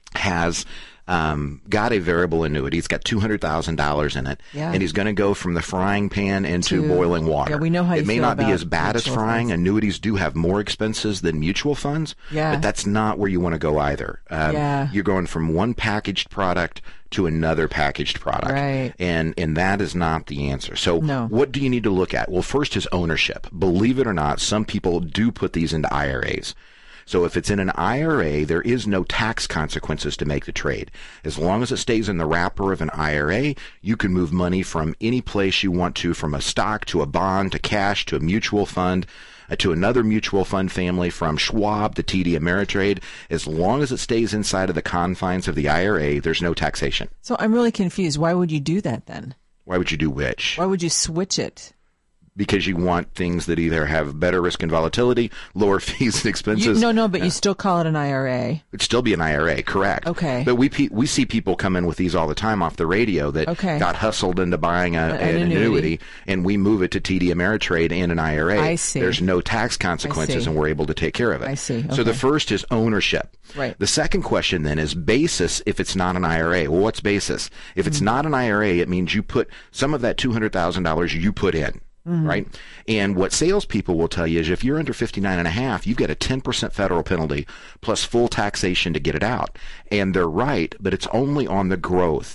Speaker 2: has um, got a variable annuity. It's got two hundred thousand dollars in it,
Speaker 10: yeah.
Speaker 2: and he's going to go from the frying pan into
Speaker 10: to,
Speaker 2: boiling water.
Speaker 10: Yeah, we know how
Speaker 2: it
Speaker 10: you
Speaker 2: may
Speaker 10: feel
Speaker 2: not be
Speaker 10: about
Speaker 2: as bad as frying.
Speaker 10: funds.
Speaker 2: Annuities do have more expenses than mutual funds,
Speaker 10: yeah.
Speaker 2: but that's not where you want to go either. Um,
Speaker 10: yeah.
Speaker 2: You're going from one packaged product to another packaged product.
Speaker 10: Right.
Speaker 2: And and that is not the answer. So
Speaker 10: no.
Speaker 2: what do you need to look at? Well, first is ownership. Believe it or not, some people do put these into I R As. So if it's in an I R A, there is no tax consequences to make the trade. As long as it stays in the wrapper of an I R A, you can move money from any place you want to, from a stock to a bond to cash to a mutual fund, to another mutual fund family, from Schwab to T D Ameritrade. As long as it stays inside of the confines of the I R A, there's no taxation.
Speaker 10: So I'm really confused. Why would you do that then?
Speaker 2: Why would you do which?
Speaker 10: Why would you switch it?
Speaker 2: Because you want things that either have better risk and volatility, lower fees and expenses.
Speaker 10: You, no, no, but
Speaker 2: uh,
Speaker 10: you still call it an I R A.
Speaker 2: It'd still be an I R A, correct.
Speaker 10: Okay.
Speaker 2: But we pe- we see people come in with these all the time off the radio that
Speaker 10: okay.
Speaker 2: got hustled into buying a,
Speaker 10: an,
Speaker 2: an annuity.
Speaker 10: annuity,
Speaker 2: and we move it to T D Ameritrade and an I R A.
Speaker 10: I see.
Speaker 2: There's no tax consequences, and we're able to take care of it.
Speaker 10: I see. Okay.
Speaker 2: So the first is ownership.
Speaker 10: Right.
Speaker 2: The second question then is basis if it's not an I R A. Well, what's basis? If it's mm-hmm. not an I R A, it means you put some of that two hundred thousand dollars you put in. Mm-hmm. Right? And what salespeople will tell you is if you're under fifty-nine and a half, you get a ten percent federal penalty plus full taxation to get it out. And they're right, but it's only on the growth.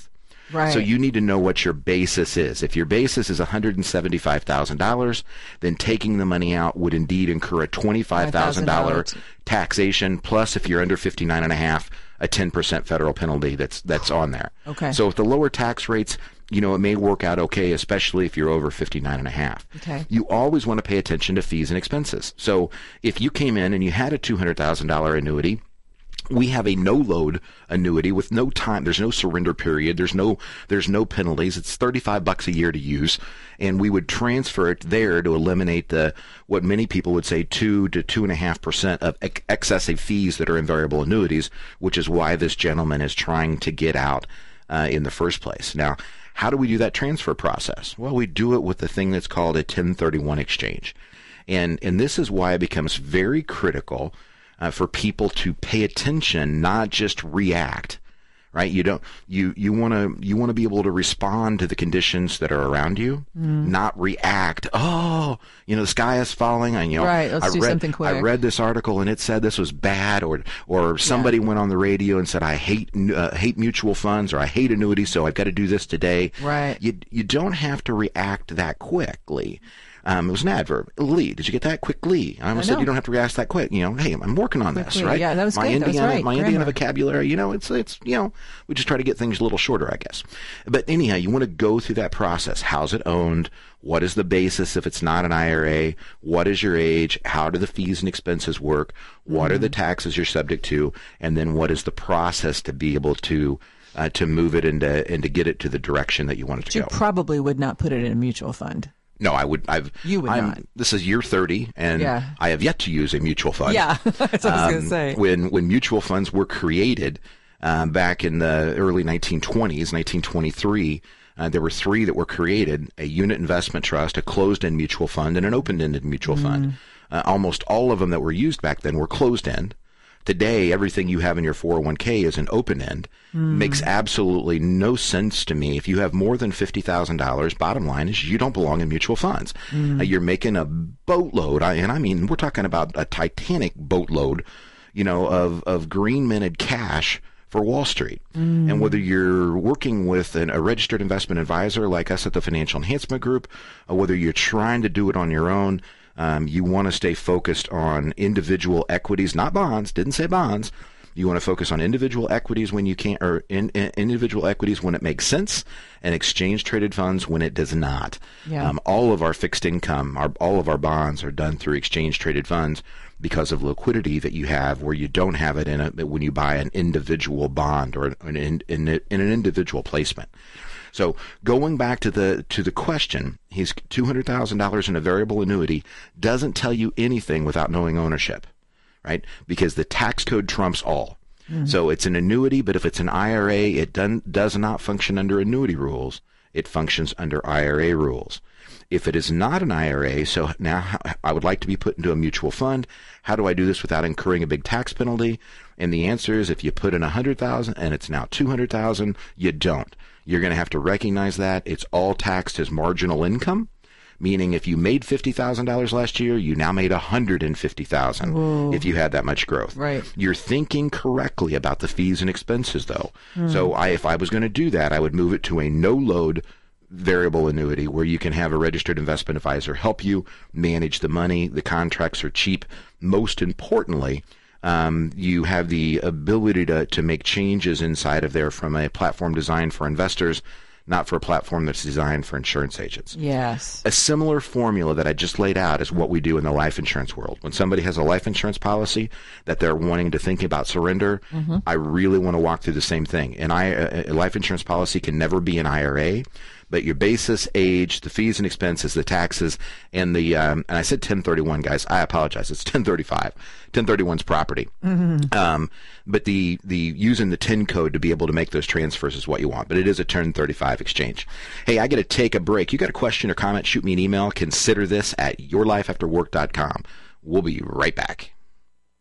Speaker 10: Right.
Speaker 2: So you need to know what your basis is. If your basis is one hundred seventy-five thousand dollars, then taking the money out would indeed incur a twenty-five thousand dollars taxation, plus if you're under fifty-nine and a half, a ten percent federal penalty that's that's on there.
Speaker 10: Okay.
Speaker 2: So with the lower tax rates, you know, it may work out okay, especially if you're over fifty-nine and a half.
Speaker 10: Okay.
Speaker 2: You always want to pay attention to fees and expenses. So if you came in and you had a two hundred thousand dollars annuity, we have a no-load annuity with no time. There's no surrender period. There's no there's no penalties. It's thirty-five bucks a year to use, and we would transfer it there to eliminate the what many people would say two to two and a half percent of ex- excessive fees that are in variable annuities, which is why this gentleman is trying to get out uh, in the first place. Now, how do we do that transfer process? Well, we do it with the thing that's called a ten thirty-one exchange, and and this is why it becomes very critical. Uh, for people to pay attention, not just react, right? You don't you you want to you want to be able to respond to the conditions that are around you,
Speaker 10: Mm.
Speaker 2: not react. Oh, you know, the sky is falling. And you know,
Speaker 10: Right, let's
Speaker 2: I
Speaker 10: do
Speaker 2: read
Speaker 10: something quick.
Speaker 2: I read this article and it said this was bad, or or somebody went on the radio and said I hate uh, hate mutual funds, or I hate annuities, so I've got to do this today.
Speaker 10: Right.
Speaker 2: You you don't have to react that quickly. Um, it was an adverb. Lee, did you get that? Quickly. I almost
Speaker 10: I
Speaker 2: said
Speaker 10: know.
Speaker 2: you don't have to react that quick. You know, hey, I'm working on this,
Speaker 10: Quickly.
Speaker 2: right?
Speaker 10: Yeah, that was
Speaker 2: my
Speaker 10: good. That was
Speaker 2: Indiana,
Speaker 10: right.
Speaker 2: my
Speaker 10: Grammar.
Speaker 2: Indiana vocabulary. You know, it's it's you know, we just try to get things a little shorter, I guess. But anyhow, you want to go through that process. How's it owned? What is the basis if it's not an I R A? What is your age? How do the fees and expenses work? What are the taxes you're subject to? And then what is the process to be able to uh, to move it and to, and to get it to the direction that you want it to
Speaker 10: You
Speaker 2: go?
Speaker 10: probably would not put it in a mutual fund.
Speaker 2: No, I would. I've.
Speaker 10: You would
Speaker 2: I'm,
Speaker 10: not.
Speaker 2: This is year thirty, and
Speaker 10: Yeah.
Speaker 2: I have yet to use a mutual fund.
Speaker 10: Yeah, that's what I was going to say.
Speaker 2: When when mutual funds were created um, back in the early nineteen twenties, nineteen twenty-three, uh, there were three that were created: a unit investment trust, a closed-end mutual fund, and an open-ended mutual
Speaker 10: Mm.
Speaker 2: fund. Uh, almost all of them that were used back then were closed-end. Today, everything you have in your four oh one k is an open end.
Speaker 10: Mm.
Speaker 2: Makes absolutely no sense to me. If you have more than fifty thousand dollars, bottom line is you don't belong in mutual funds.
Speaker 10: Mm.
Speaker 2: Uh, you're making a boatload, I- and I mean, we're talking about a Titanic boatload, you know, of, of green minted cash for Wall Street.
Speaker 10: Mm.
Speaker 2: And whether you're working with an, a registered investment advisor like us at the Financial Enhancement Group, or whether you're trying to do it on your own, Um, you want to stay focused on individual equities, not bonds. Didn't say bonds. You want to focus on individual equities when you can't, or in, in, individual equities when it makes sense, and exchange traded funds when it does not.
Speaker 10: Yeah.
Speaker 2: Um, all of our fixed income, our, all of our bonds are done through exchange traded funds because of liquidity that you have, where you don't have it in a, when you buy an individual bond or an, in, in, in an individual placement. So going back to the to the question, he's two hundred thousand dollars in a variable annuity doesn't tell you anything without knowing ownership, right? Because the tax code trumps all.
Speaker 10: Mhm.
Speaker 2: So it's an annuity, but if it's an I R A, it done, does not function under annuity rules. It functions under I R A rules. If it is not an I R A, so now I would like to be put into a mutual fund. How do I do this without incurring a big tax penalty? And the answer is, if you put in one hundred thousand dollars and it's now two hundred thousand dollars, you don't. You're going to have to recognize that it's all taxed as marginal income, meaning if you made fifty thousand dollars last year, you now made one hundred fifty thousand dollars if you had that much growth.
Speaker 10: Right.
Speaker 2: You're thinking correctly about the fees and expenses, though.
Speaker 10: Mm.
Speaker 2: So I, if I was going to do that, I would move it to a no-load variable annuity where you can have a registered investment advisor help you manage the money. The contracts are cheap. Most importantly, Um, you have the ability to, to make changes inside of there from a platform designed for investors, not for a platform that's designed for insurance agents.
Speaker 10: Yes.
Speaker 2: A similar formula that I just laid out is what we do in the life insurance world. When somebody has a life insurance policy that they're wanting to think about surrender,
Speaker 10: Mhm.
Speaker 2: I really want to walk through the same thing. And I, a life insurance policy can never be an I R A, but your basis, age, the fees and expenses, the taxes, and the um, and I said ten thirty-one, guys. I apologize. It's ten thirty-five. ten thirty-one's property.
Speaker 10: Mhm.
Speaker 2: Um, but the the using the ten code to be able to make those transfers is what you want. But it is a ten thirty-five exchange. Hey, I got to take a break. You got a question or comment? Shoot me an email. Consider this at your life after work dot com. We'll be right back.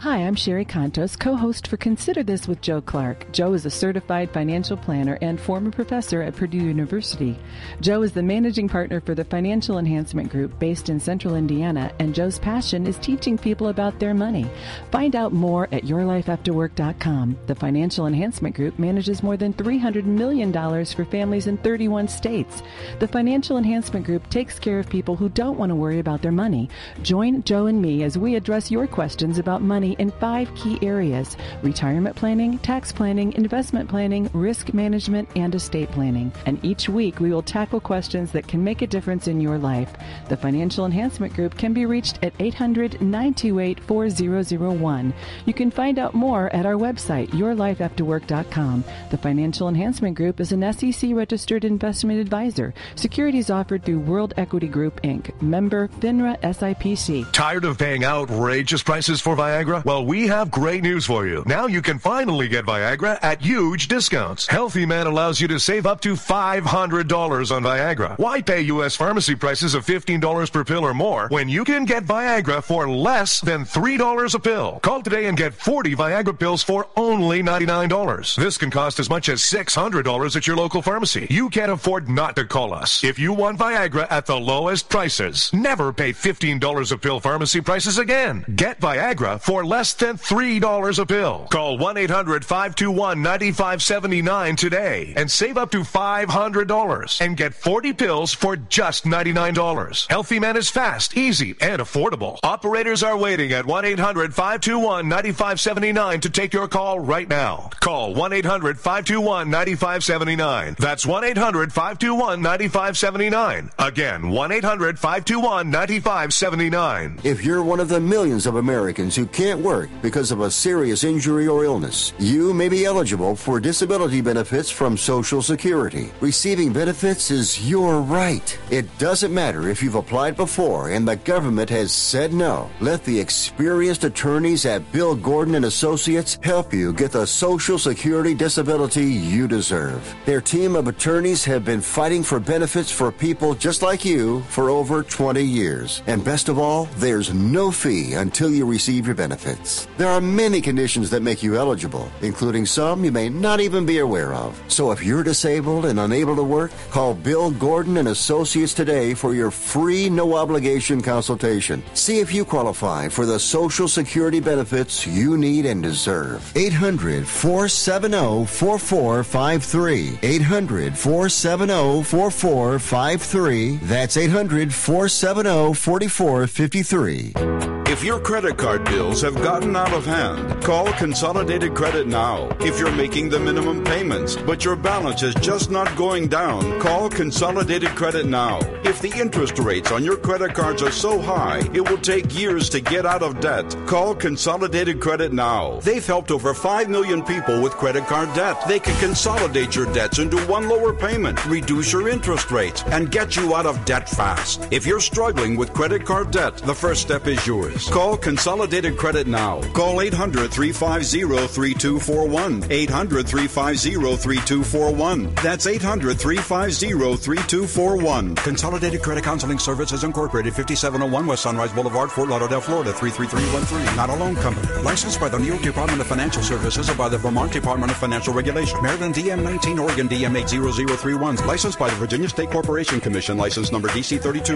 Speaker 3: Hi, I'm Sherry Contos, co-host for Consider This with Joe Clark. Joe is a certified financial planner and former professor at Purdue University. Joe is the managing partner for the Financial Enhancement Group based in Central Indiana, and Joe's passion is teaching people about their money. Find out more at your life after work dot com. The Financial Enhancement Group manages more than three hundred million dollars for families in thirty-one states. The Financial Enhancement Group takes care of people who don't want to worry about their money. Join Joe and me as we address your questions about money in five key areas: retirement planning, tax planning, investment planning, risk management, and estate planning. And each week we will tackle questions that can make a difference in your life. The Financial Enhancement Group can be reached at eight hundred, nine two eight, four zero zero one. You can find out more at our website, your life after work dot com. The Financial Enhancement Group is an S E C registered investment advisor. Securities offered through World Equity Group, Incorporated. Member FINRA S I P C.
Speaker 14: Tired of paying outrageous prices for Viagra? Well, we have great news for you. Now you can finally get Viagra at huge discounts. Healthy Man allows you to save up to five hundred dollars on Viagra. Why pay U S pharmacy prices of fifteen dollars per pill or more when you can get Viagra for less than three dollars a pill? Call today and get forty Viagra pills for only ninety-nine dollars. This can cost as much as six hundred dollars at your local pharmacy. You can't afford not to call us. If you want Viagra at the lowest prices, never pay fifteen dollars a pill pharmacy prices again. Get Viagra for less than three dollars a pill. Call one eight hundred, five two one, nine five seven nine today and save up to five hundred dollars and get forty pills for just ninety-nine dollars. Healthy Man is fast, easy, and affordable. Operators are waiting at one eight hundred, five two one, nine five seven nine to take your call right now. Call one eight hundred, five two one, nine five seven nine. That's one eight hundred, five two one, nine five seven nine. Again, one eight hundred, five two one, nine five seven nine.
Speaker 1: If you're one of the millions of Americans who can't work because of a serious injury or illness, you may be eligible for disability benefits from Social Security. Receiving benefits is your right. It doesn't matter if you've applied before and the government has said no. Let the experienced attorneys at Bill Gordon and Associates help you get the Social Security disability you deserve. Their team of attorneys have been fighting for benefits for people just like you for over twenty years. And best of all, there's no fee until you receive your benefits. There are many conditions that make you eligible, including some you may not even be aware of. So if you're disabled and unable to work, call Bill Gordon and Associates today for your free no-obligation consultation. See if you qualify for the Social Security benefits you need and deserve. eight hundred, four seven zero, four four five three. eight hundred, four seven zero, four four five three. That's eight hundred, four seven zero, four four five three.
Speaker 15: If your credit card bills have gotten out of hand, call Consolidated Credit now. If you're making the minimum payments, but your balance is just not going down, call Consolidated Credit now. If the interest rates on your credit cards are so high, it will take years to get out of debt, call Consolidated Credit now. They've helped over five million people with credit card debt. They can consolidate your debts into one lower payment, reduce your interest rates, and get you out of debt fast. If you're struggling with credit card debt, the first step is yours. Call Consolidated Credit now. Call eight hundred, three five zero, three two four one. eight hundred, three five zero, three two four one. That's eight hundred, three five zero, three two four one. Consolidated Credit Counseling Services Incorporated, fifty-seven oh one West Sunrise Boulevard, Fort Lauderdale, Florida, three three three one three. Not a loan company. Licensed by the New York Department of Financial Services or by the Vermont Department of Financial Regulation. Maryland D M nineteen, Oregon D M eight zero zero three one. Licensed by the Virginia State Corporation Commission. License number D C thirty-two.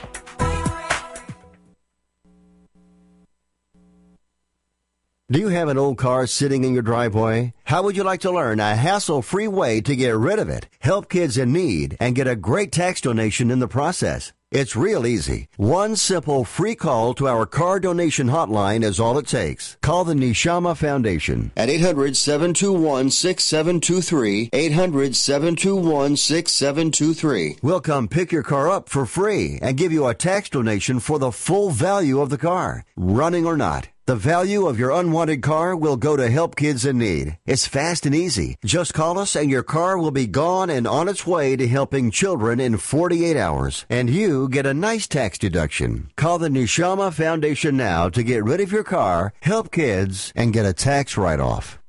Speaker 1: Do you have an old car sitting in your driveway? How would you like to learn a hassle-free way to get rid of it, help kids in need, and get a great tax donation in the process? It's real easy. One simple free call to our car donation hotline is all it takes. Call the Neshama Foundation at eight hundred, seven two one, six seven two three, eight hundred, seven two one, six seven two three. We'll come pick your car up for free and give you a tax donation for the full value of the car, running or not. The value of your unwanted car will go to help kids in need. It's fast and easy. Just call us and your car will be gone and on its way to helping children in forty-eight hours. And you get a nice tax deduction. Call the Neshama Foundation now to get rid of your car, help kids, and get a tax write-off.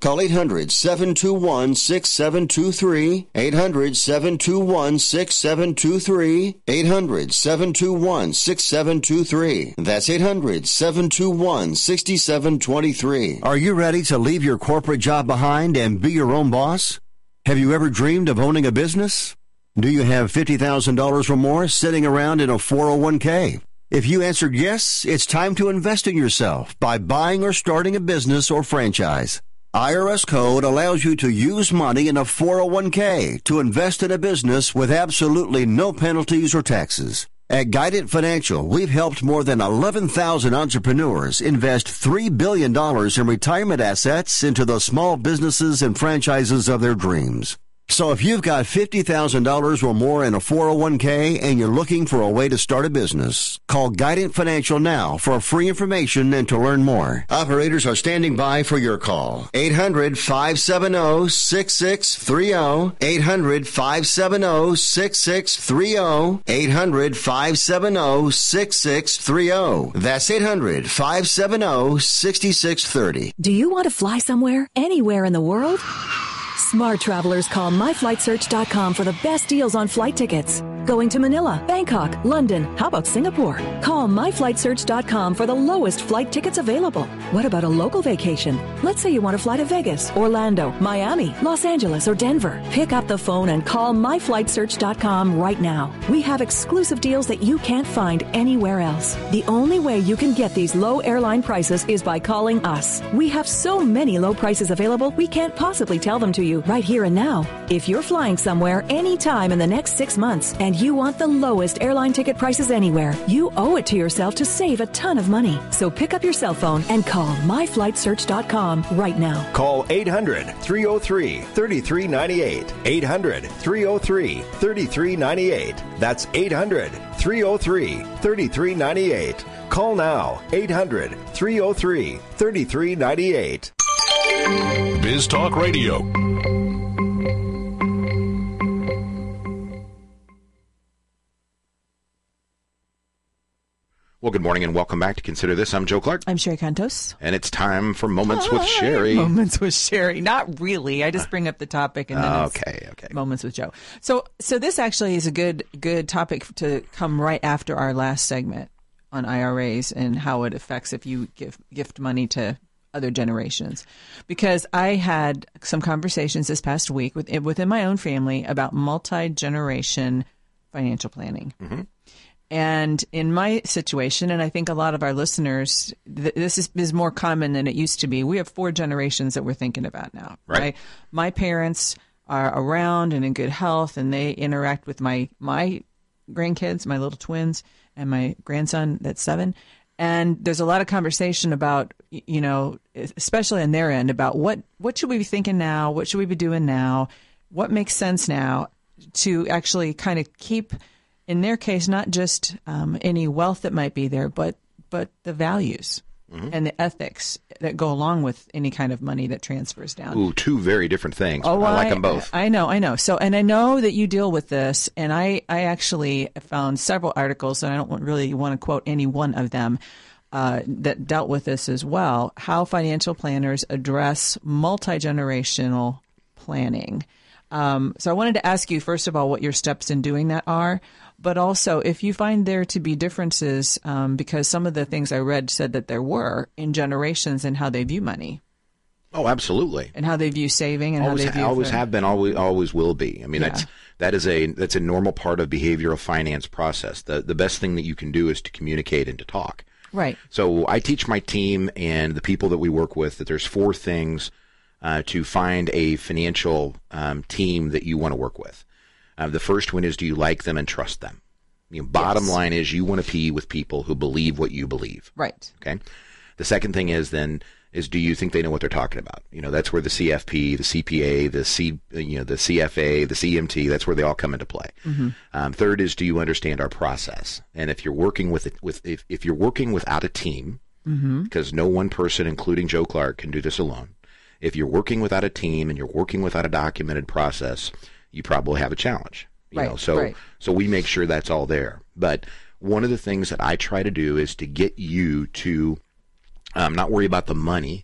Speaker 1: Call eight hundred, seven two one, six seven two three, eight hundred, seven two one, six seven two three, eight hundred, seven two one, six seven two three. That's eight hundred, seven two one, six seven two three. Are you ready to leave your corporate job behind and be your own boss? Have you ever dreamed of owning a business? Do you have fifty thousand dollars or more sitting around in a four oh one k? If you answered yes, it's time to invest in yourself by buying or starting a business or franchise. I R S code allows you to use money in a four oh one k to invest in a business with absolutely no penalties or taxes. At Guidant Financial, we've helped more than eleven thousand entrepreneurs invest three billion dollars in retirement assets into the small businesses and franchises of their dreams. So if you've got fifty thousand dollars or more in a four oh one k and you're looking for a way to start a business, call Guidant Financial now for free information and to learn more. Operators are standing by for your call. eight hundred, five seven zero, six six three zero. eight hundred, five seven zero, six six three zero. eight hundred, five seven zero, six six three zero. That's eight hundred, five seven zero, six six three zero.
Speaker 16: Do you want to fly somewhere, anywhere in the world? Smart travelers call my flight search dot com for the best deals on flight tickets. Going to Manila, Bangkok, London, how about Singapore? Call my flight search dot com for the lowest flight tickets available. What about a local vacation? Let's say you want to fly to Vegas, Orlando, Miami, Los Angeles, or Denver. Pick up the phone and call my flight search dot com right now. We have exclusive deals that you can't find anywhere else. The only way you can get these low airline prices is by calling us. We have so many low prices available, we can't possibly tell them to you right here and now. If you're flying somewhere anytime in the next six months and you want the lowest airline ticket prices anywhere, you owe it to yourself to save a ton of money. So pick up your cell phone and call my flight search dot com right now.
Speaker 17: Call eight hundred, three oh three, three three nine eight. eight hundred, three oh three, three three nine eight. That's eight hundred, three oh three, three three nine eight. Call now. eight hundred, three oh three, three three nine eight.
Speaker 9: Biz Talk Radio.
Speaker 2: Well, good morning and welcome back to Consider This. I'm Joe Clark.
Speaker 10: I'm Sherry Cantos.
Speaker 2: And it's time for Moments with Sherry.
Speaker 10: Moments with Sherry. Not really. I just bring up the topic and then
Speaker 2: okay,
Speaker 10: it's
Speaker 2: okay.
Speaker 10: Moments with Joe. So, so this actually is a good, good topic to come right after our last segment on I R As and how it affects if you give gift money to other generations. Because I had some conversations this past week with, within my own family about multi-generation financial planning. Mm-hmm. And in my situation, and I think a lot of our listeners, th- this is, is more common than it used to be. We have four generations that we're thinking about now.
Speaker 2: Right.
Speaker 10: right? My parents are around and in good health, and they interact with my my grandkids, my little twins, and my grandson that's seven. And there's a lot of conversation about, you know, especially on their end, about what, what should we be thinking now? What should we be doing now? What makes sense now to actually kind of keep, in their case, not just um, any wealth that might be there, but but the values mm-hmm. and the ethics that go along with any kind of money that transfers down.
Speaker 2: Ooh, two very different things.
Speaker 10: Oh,
Speaker 2: I like
Speaker 10: I,
Speaker 2: them both.
Speaker 10: I know, I know. So, and I know that you deal with this, and I, I actually found several articles, and I don't really want to quote any one of them, uh, that dealt with this as well, how financial planners address multi-generational planning. Um, so I wanted to ask you, first of all, what your steps in doing that are, but also if you find there to be differences, um, because some of the things I read said that there were in generations and how they view money.
Speaker 2: Oh, absolutely.
Speaker 10: And how they view saving and
Speaker 2: always,
Speaker 10: how they view
Speaker 2: always
Speaker 10: for,
Speaker 2: have been, always always will be. I mean,
Speaker 10: yeah.
Speaker 2: that's that is a that's a normal part of behavioral finance process. The the best thing that you can do is to communicate and to talk.
Speaker 10: Right.
Speaker 2: So I teach my team and the people that we work with that there's four things uh, to find a financial um, team that you want to work with. Uh, the first one is, do you like them and trust them? You know, bottom
Speaker 10: yes.
Speaker 2: line is you want to be with people who believe what you believe.
Speaker 10: Right.
Speaker 2: Okay. The second thing is then is do you think they know what they're talking about? You know, that's where the C F P, the C P A, the C, you know, the C F A, the C M T, that's where they all come into play. Mm-hmm. Um, third is, do you understand our process? And if you're working with it, with if, if you're working without a team, mm-hmm. because no one person, including Joe Clark, can do this alone. If you're working without a team and you're working without a documented process, you probably have a challenge. You
Speaker 10: right,
Speaker 2: know, so
Speaker 10: right.
Speaker 2: so we make sure that's all there. But one of the things that I try to do is to get you to um, not worry about the money,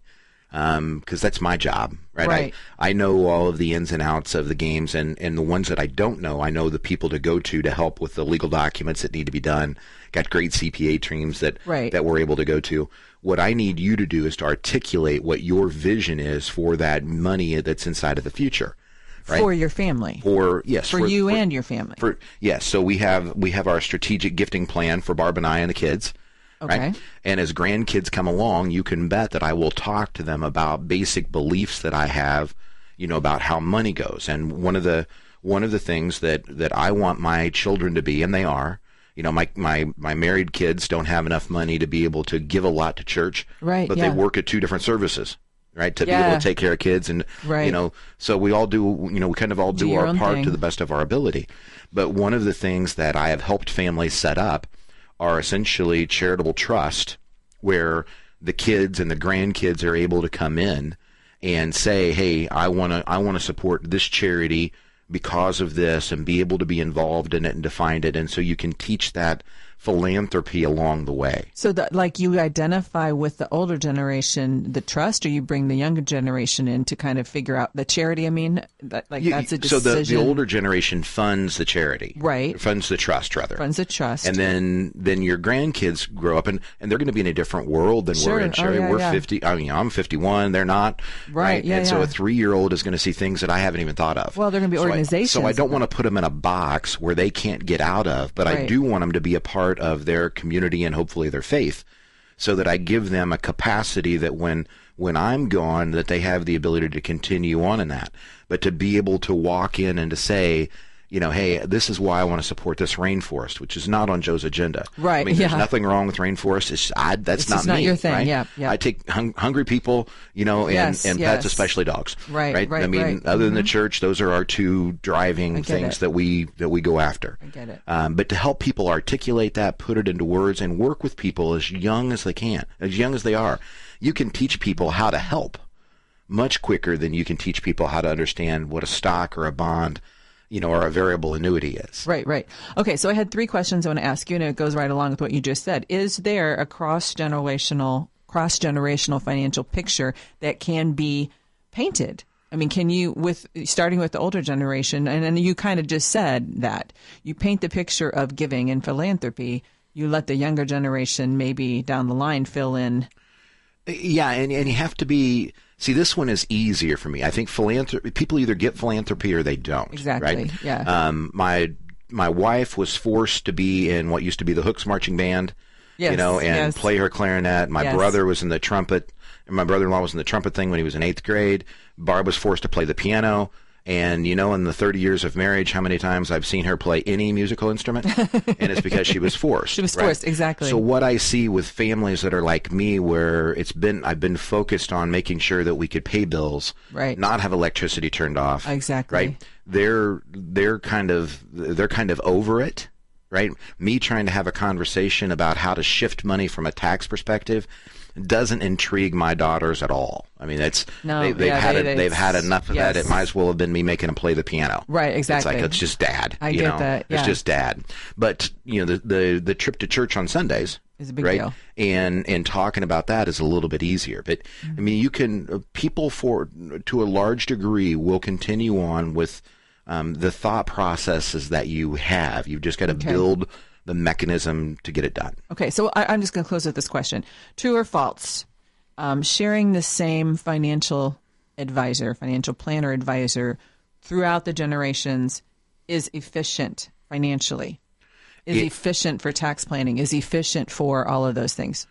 Speaker 2: um, because that's my job, right?
Speaker 10: Right.
Speaker 2: I, I know all of the ins and outs of the games, and, and the ones that I don't know, I know the people to go to to help with the legal documents that need to be done. Got great C P A teams that
Speaker 10: Right.
Speaker 2: that we're able to go to. What I need you to do is to articulate what your vision is for that money that's inside of the future. Right?
Speaker 10: For your family.
Speaker 2: For yes,
Speaker 10: For,
Speaker 2: for
Speaker 10: you
Speaker 2: for,
Speaker 10: and your family.
Speaker 2: For yes, so we have we have our strategic gifting plan for Barb and I and the kids.
Speaker 10: Okay.
Speaker 2: Right? And as grandkids come along, you can bet that I will talk to them about basic beliefs that I have, you know, about how money goes. And one of the one of the things that, that I want my children to be, and they are, you know, my, my, my married kids don't have enough money to be able to give a lot to church,
Speaker 10: Right,
Speaker 2: but
Speaker 10: yeah.
Speaker 2: they work at two different services. Right, to be
Speaker 10: Yeah.
Speaker 2: able to take care of kids, and
Speaker 10: Right.
Speaker 2: you know, so we all do, you know, we kind of all
Speaker 10: Do
Speaker 2: do,
Speaker 10: your
Speaker 2: our
Speaker 10: own
Speaker 2: part
Speaker 10: thing.
Speaker 2: to the best of our ability. But one of the things that I have helped families set up are essentially charitable trust, where the kids and the grandkids are able to come in and say, "Hey, I want to, I want to support this charity because of this," and be able to be involved in it and define it, and so you can teach that philanthropy along the way.
Speaker 10: So that, like, you identify with the older generation, the trust, or you bring the younger generation in to kind of figure out the charity. I mean, that, like
Speaker 2: You-
Speaker 10: that's a
Speaker 2: so
Speaker 10: decision.
Speaker 2: the, the older generation funds the charity,
Speaker 10: Right.
Speaker 2: Funds the trust, rather.
Speaker 10: Funds the trust,
Speaker 2: and then then your grandkids grow up, and, and they're going to be in a different world than
Speaker 10: Sure.
Speaker 2: we're in.
Speaker 10: Oh,
Speaker 2: Sherry,
Speaker 10: yeah,
Speaker 2: we're
Speaker 10: yeah.
Speaker 2: fifty. I mean, I'm fifty-one. They're not.
Speaker 10: Right, yeah,
Speaker 2: And so
Speaker 10: yeah.
Speaker 2: a three-year-old is going to see things that I haven't even thought of.
Speaker 10: Well, they're going to be
Speaker 2: So I-
Speaker 10: organizations.
Speaker 2: So I, don't want to put them in a box where they can't get out of, but I
Speaker 10: Right.
Speaker 2: do want them to be a part of their community and hopefully their faith, so that I give them a capacity that when when I'm gone, that they have the ability to continue on in that. But to be able to walk in and to say, you know, hey, this is why I want to support this rainforest, which is not on Joe's agenda.
Speaker 10: Right,
Speaker 2: I mean, there's
Speaker 10: yeah.
Speaker 2: nothing wrong with rainforests. It's I, that's
Speaker 10: It's
Speaker 2: not
Speaker 10: just not
Speaker 2: me.
Speaker 10: your thing,
Speaker 2: right?
Speaker 10: yeah, yeah.
Speaker 2: I take hung, hungry people, you know, and,
Speaker 10: Yes,
Speaker 2: and
Speaker 10: yes.
Speaker 2: pets, especially dogs.
Speaker 10: Right,
Speaker 2: right.
Speaker 10: right,
Speaker 2: I mean,
Speaker 10: right.
Speaker 2: other than the
Speaker 10: Mhm.
Speaker 2: church, those are our two driving
Speaker 10: I get
Speaker 2: things
Speaker 10: it.
Speaker 2: that we that we go after.
Speaker 10: I get it.
Speaker 2: Um, but to help people articulate that, put it into words, and work with people as young as they can, as young as they are, you can teach people how to help much quicker than you can teach people how to understand what a stock or a bond, you know, or a variable annuity is.
Speaker 10: Right, right. Okay, so I had three questions I want to ask you, and it goes right along with what you just said. Is there a cross-generational, cross-generational financial picture that can be painted? I mean, can you, with starting with the older generation, and then you kind of just said that you paint the picture of giving and philanthropy. You let the younger generation maybe down the line fill in.
Speaker 2: Yeah, and, and you have to be. See, this one is easier for me. I think philanthropy. People either get philanthropy or they don't.
Speaker 10: Exactly,
Speaker 2: Right?
Speaker 10: yeah.
Speaker 2: Um, my my wife was forced to be in what used to be the Hooks Marching Band.
Speaker 10: Yes,
Speaker 2: you know, and
Speaker 10: yes.
Speaker 2: play her clarinet. My
Speaker 10: Yes.
Speaker 2: brother was in the trumpet. And my brother-in-law was in the trumpet thing when he was in eighth grade. Barb was forced to play the piano. And, you know, in the thirty years of marriage, how many times I've seen her play any musical instrument? And it's because she was forced.
Speaker 10: She was
Speaker 2: right?
Speaker 10: forced, exactly.
Speaker 2: So what I see with families that are like me, where it's been, I've been focused on making sure that we could pay bills,
Speaker 10: Right.
Speaker 2: not have electricity turned off.
Speaker 10: Exactly.
Speaker 2: Right? They're, they're kind of, they're kind of over it. Right? Me trying to have a conversation about how to shift money from a tax perspective doesn't intrigue my daughters at all. I mean, it's
Speaker 10: No,
Speaker 2: they, they've
Speaker 10: yeah,
Speaker 2: had
Speaker 10: they-
Speaker 2: it,
Speaker 10: they-
Speaker 2: they've had enough of that.
Speaker 10: yes.
Speaker 2: It might as well have been me making them play the piano.
Speaker 10: Right, exactly.
Speaker 2: It's like it's just dad.
Speaker 10: I
Speaker 2: you
Speaker 10: get
Speaker 2: know?
Speaker 10: that,
Speaker 2: It's
Speaker 10: yeah.
Speaker 2: just dad. But you know, the the the trip to church on Sundays
Speaker 10: Is a big
Speaker 2: right?
Speaker 10: deal.
Speaker 2: And and talking about that is a little bit easier. But
Speaker 10: Mm-hmm.
Speaker 2: I mean, you can uh, people for to a large degree will continue on with um, the thought processes that you have. You've just got to
Speaker 10: Okay.
Speaker 2: build the mechanism to get it done.
Speaker 10: Okay, so I, I'm just going to close with this question. True or false? Um, sharing the same financial advisor, financial planner advisor throughout the generations is efficient financially, is
Speaker 2: It-
Speaker 10: efficient for tax planning, is efficient for all of those things.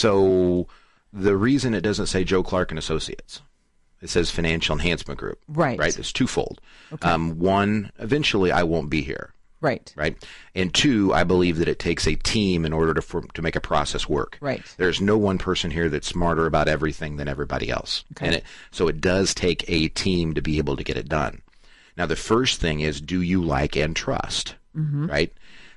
Speaker 2: So the reason it doesn't say Joe Clark and Associates, it says Financial Enhancement Group.
Speaker 10: Right.
Speaker 2: Right. It's twofold.
Speaker 10: Okay.
Speaker 2: Um, one, eventually I won't be here.
Speaker 10: Right.
Speaker 2: Right. And two, I believe that it takes a team in order to for, to make a process work.
Speaker 10: Right.
Speaker 2: There's no one person here that's smarter about everything than everybody else.
Speaker 10: Okay.
Speaker 2: And it, so it does take a team to be able to get it done. Now, the first thing is, do you like and trust?
Speaker 10: Mhm.
Speaker 2: Right.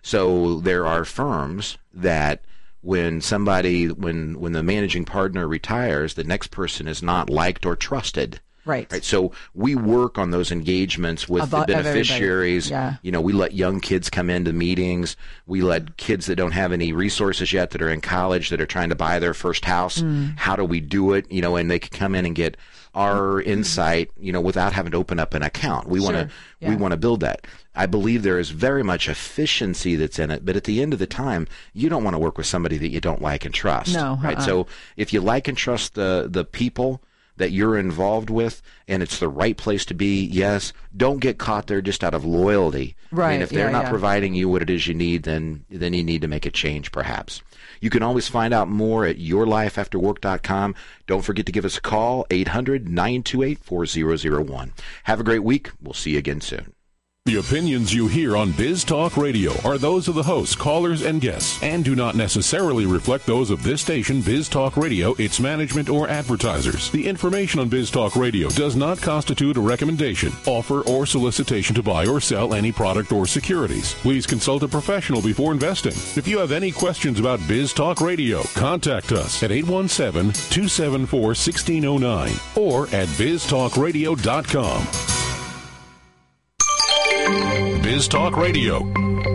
Speaker 2: So there are firms that when somebody, when when the managing partner retires, the next person is not liked or trusted.
Speaker 10: Right.
Speaker 2: Right. So we work on those engagements with
Speaker 10: About-
Speaker 2: the
Speaker 10: of everybody.
Speaker 2: beneficiaries.
Speaker 10: Yeah.
Speaker 2: You know, we let young kids come into meetings. We let kids that don't have any resources yet, that are in college, that are trying to buy their first house.
Speaker 10: Mm.
Speaker 2: How do we do it? You know, and they can come in and get our insight, you know, without having to open up an account. We want to
Speaker 10: Sure. Yeah.
Speaker 2: we want to build that. I believe there is very much efficiency that's in it, but at the end of the time, you don't want to work with somebody that you don't like and trust.
Speaker 10: No,
Speaker 2: right?
Speaker 10: uh-uh.
Speaker 2: So if you like and trust the the people that you're involved with, and it's the right place to be, yes, don't get caught there just out of loyalty. I
Speaker 10: Right,
Speaker 2: mean, if they're
Speaker 10: yeah,
Speaker 2: not
Speaker 10: yeah.
Speaker 2: providing you what it is you need, then then you need to make a change, perhaps. You can always find out more at your life after work dot com. Don't forget to give us a call, eight hundred, nine two eight, four zero zero one. Have a great week. We'll see you again soon.
Speaker 9: The opinions you hear on Biz Talk Radio are those of the hosts, callers, and guests, and do not necessarily reflect those of this station, Biz Talk Radio, its management, or advertisers. The information on Biz Talk Radio does not constitute a recommendation, offer, or solicitation to buy or sell any product or securities. Please consult a professional before investing. If you have any questions about Biz Talk Radio, contact us at eight one seven, two seven four, one six zero nine or at biz talk radio dot com. Biz Talk Radio.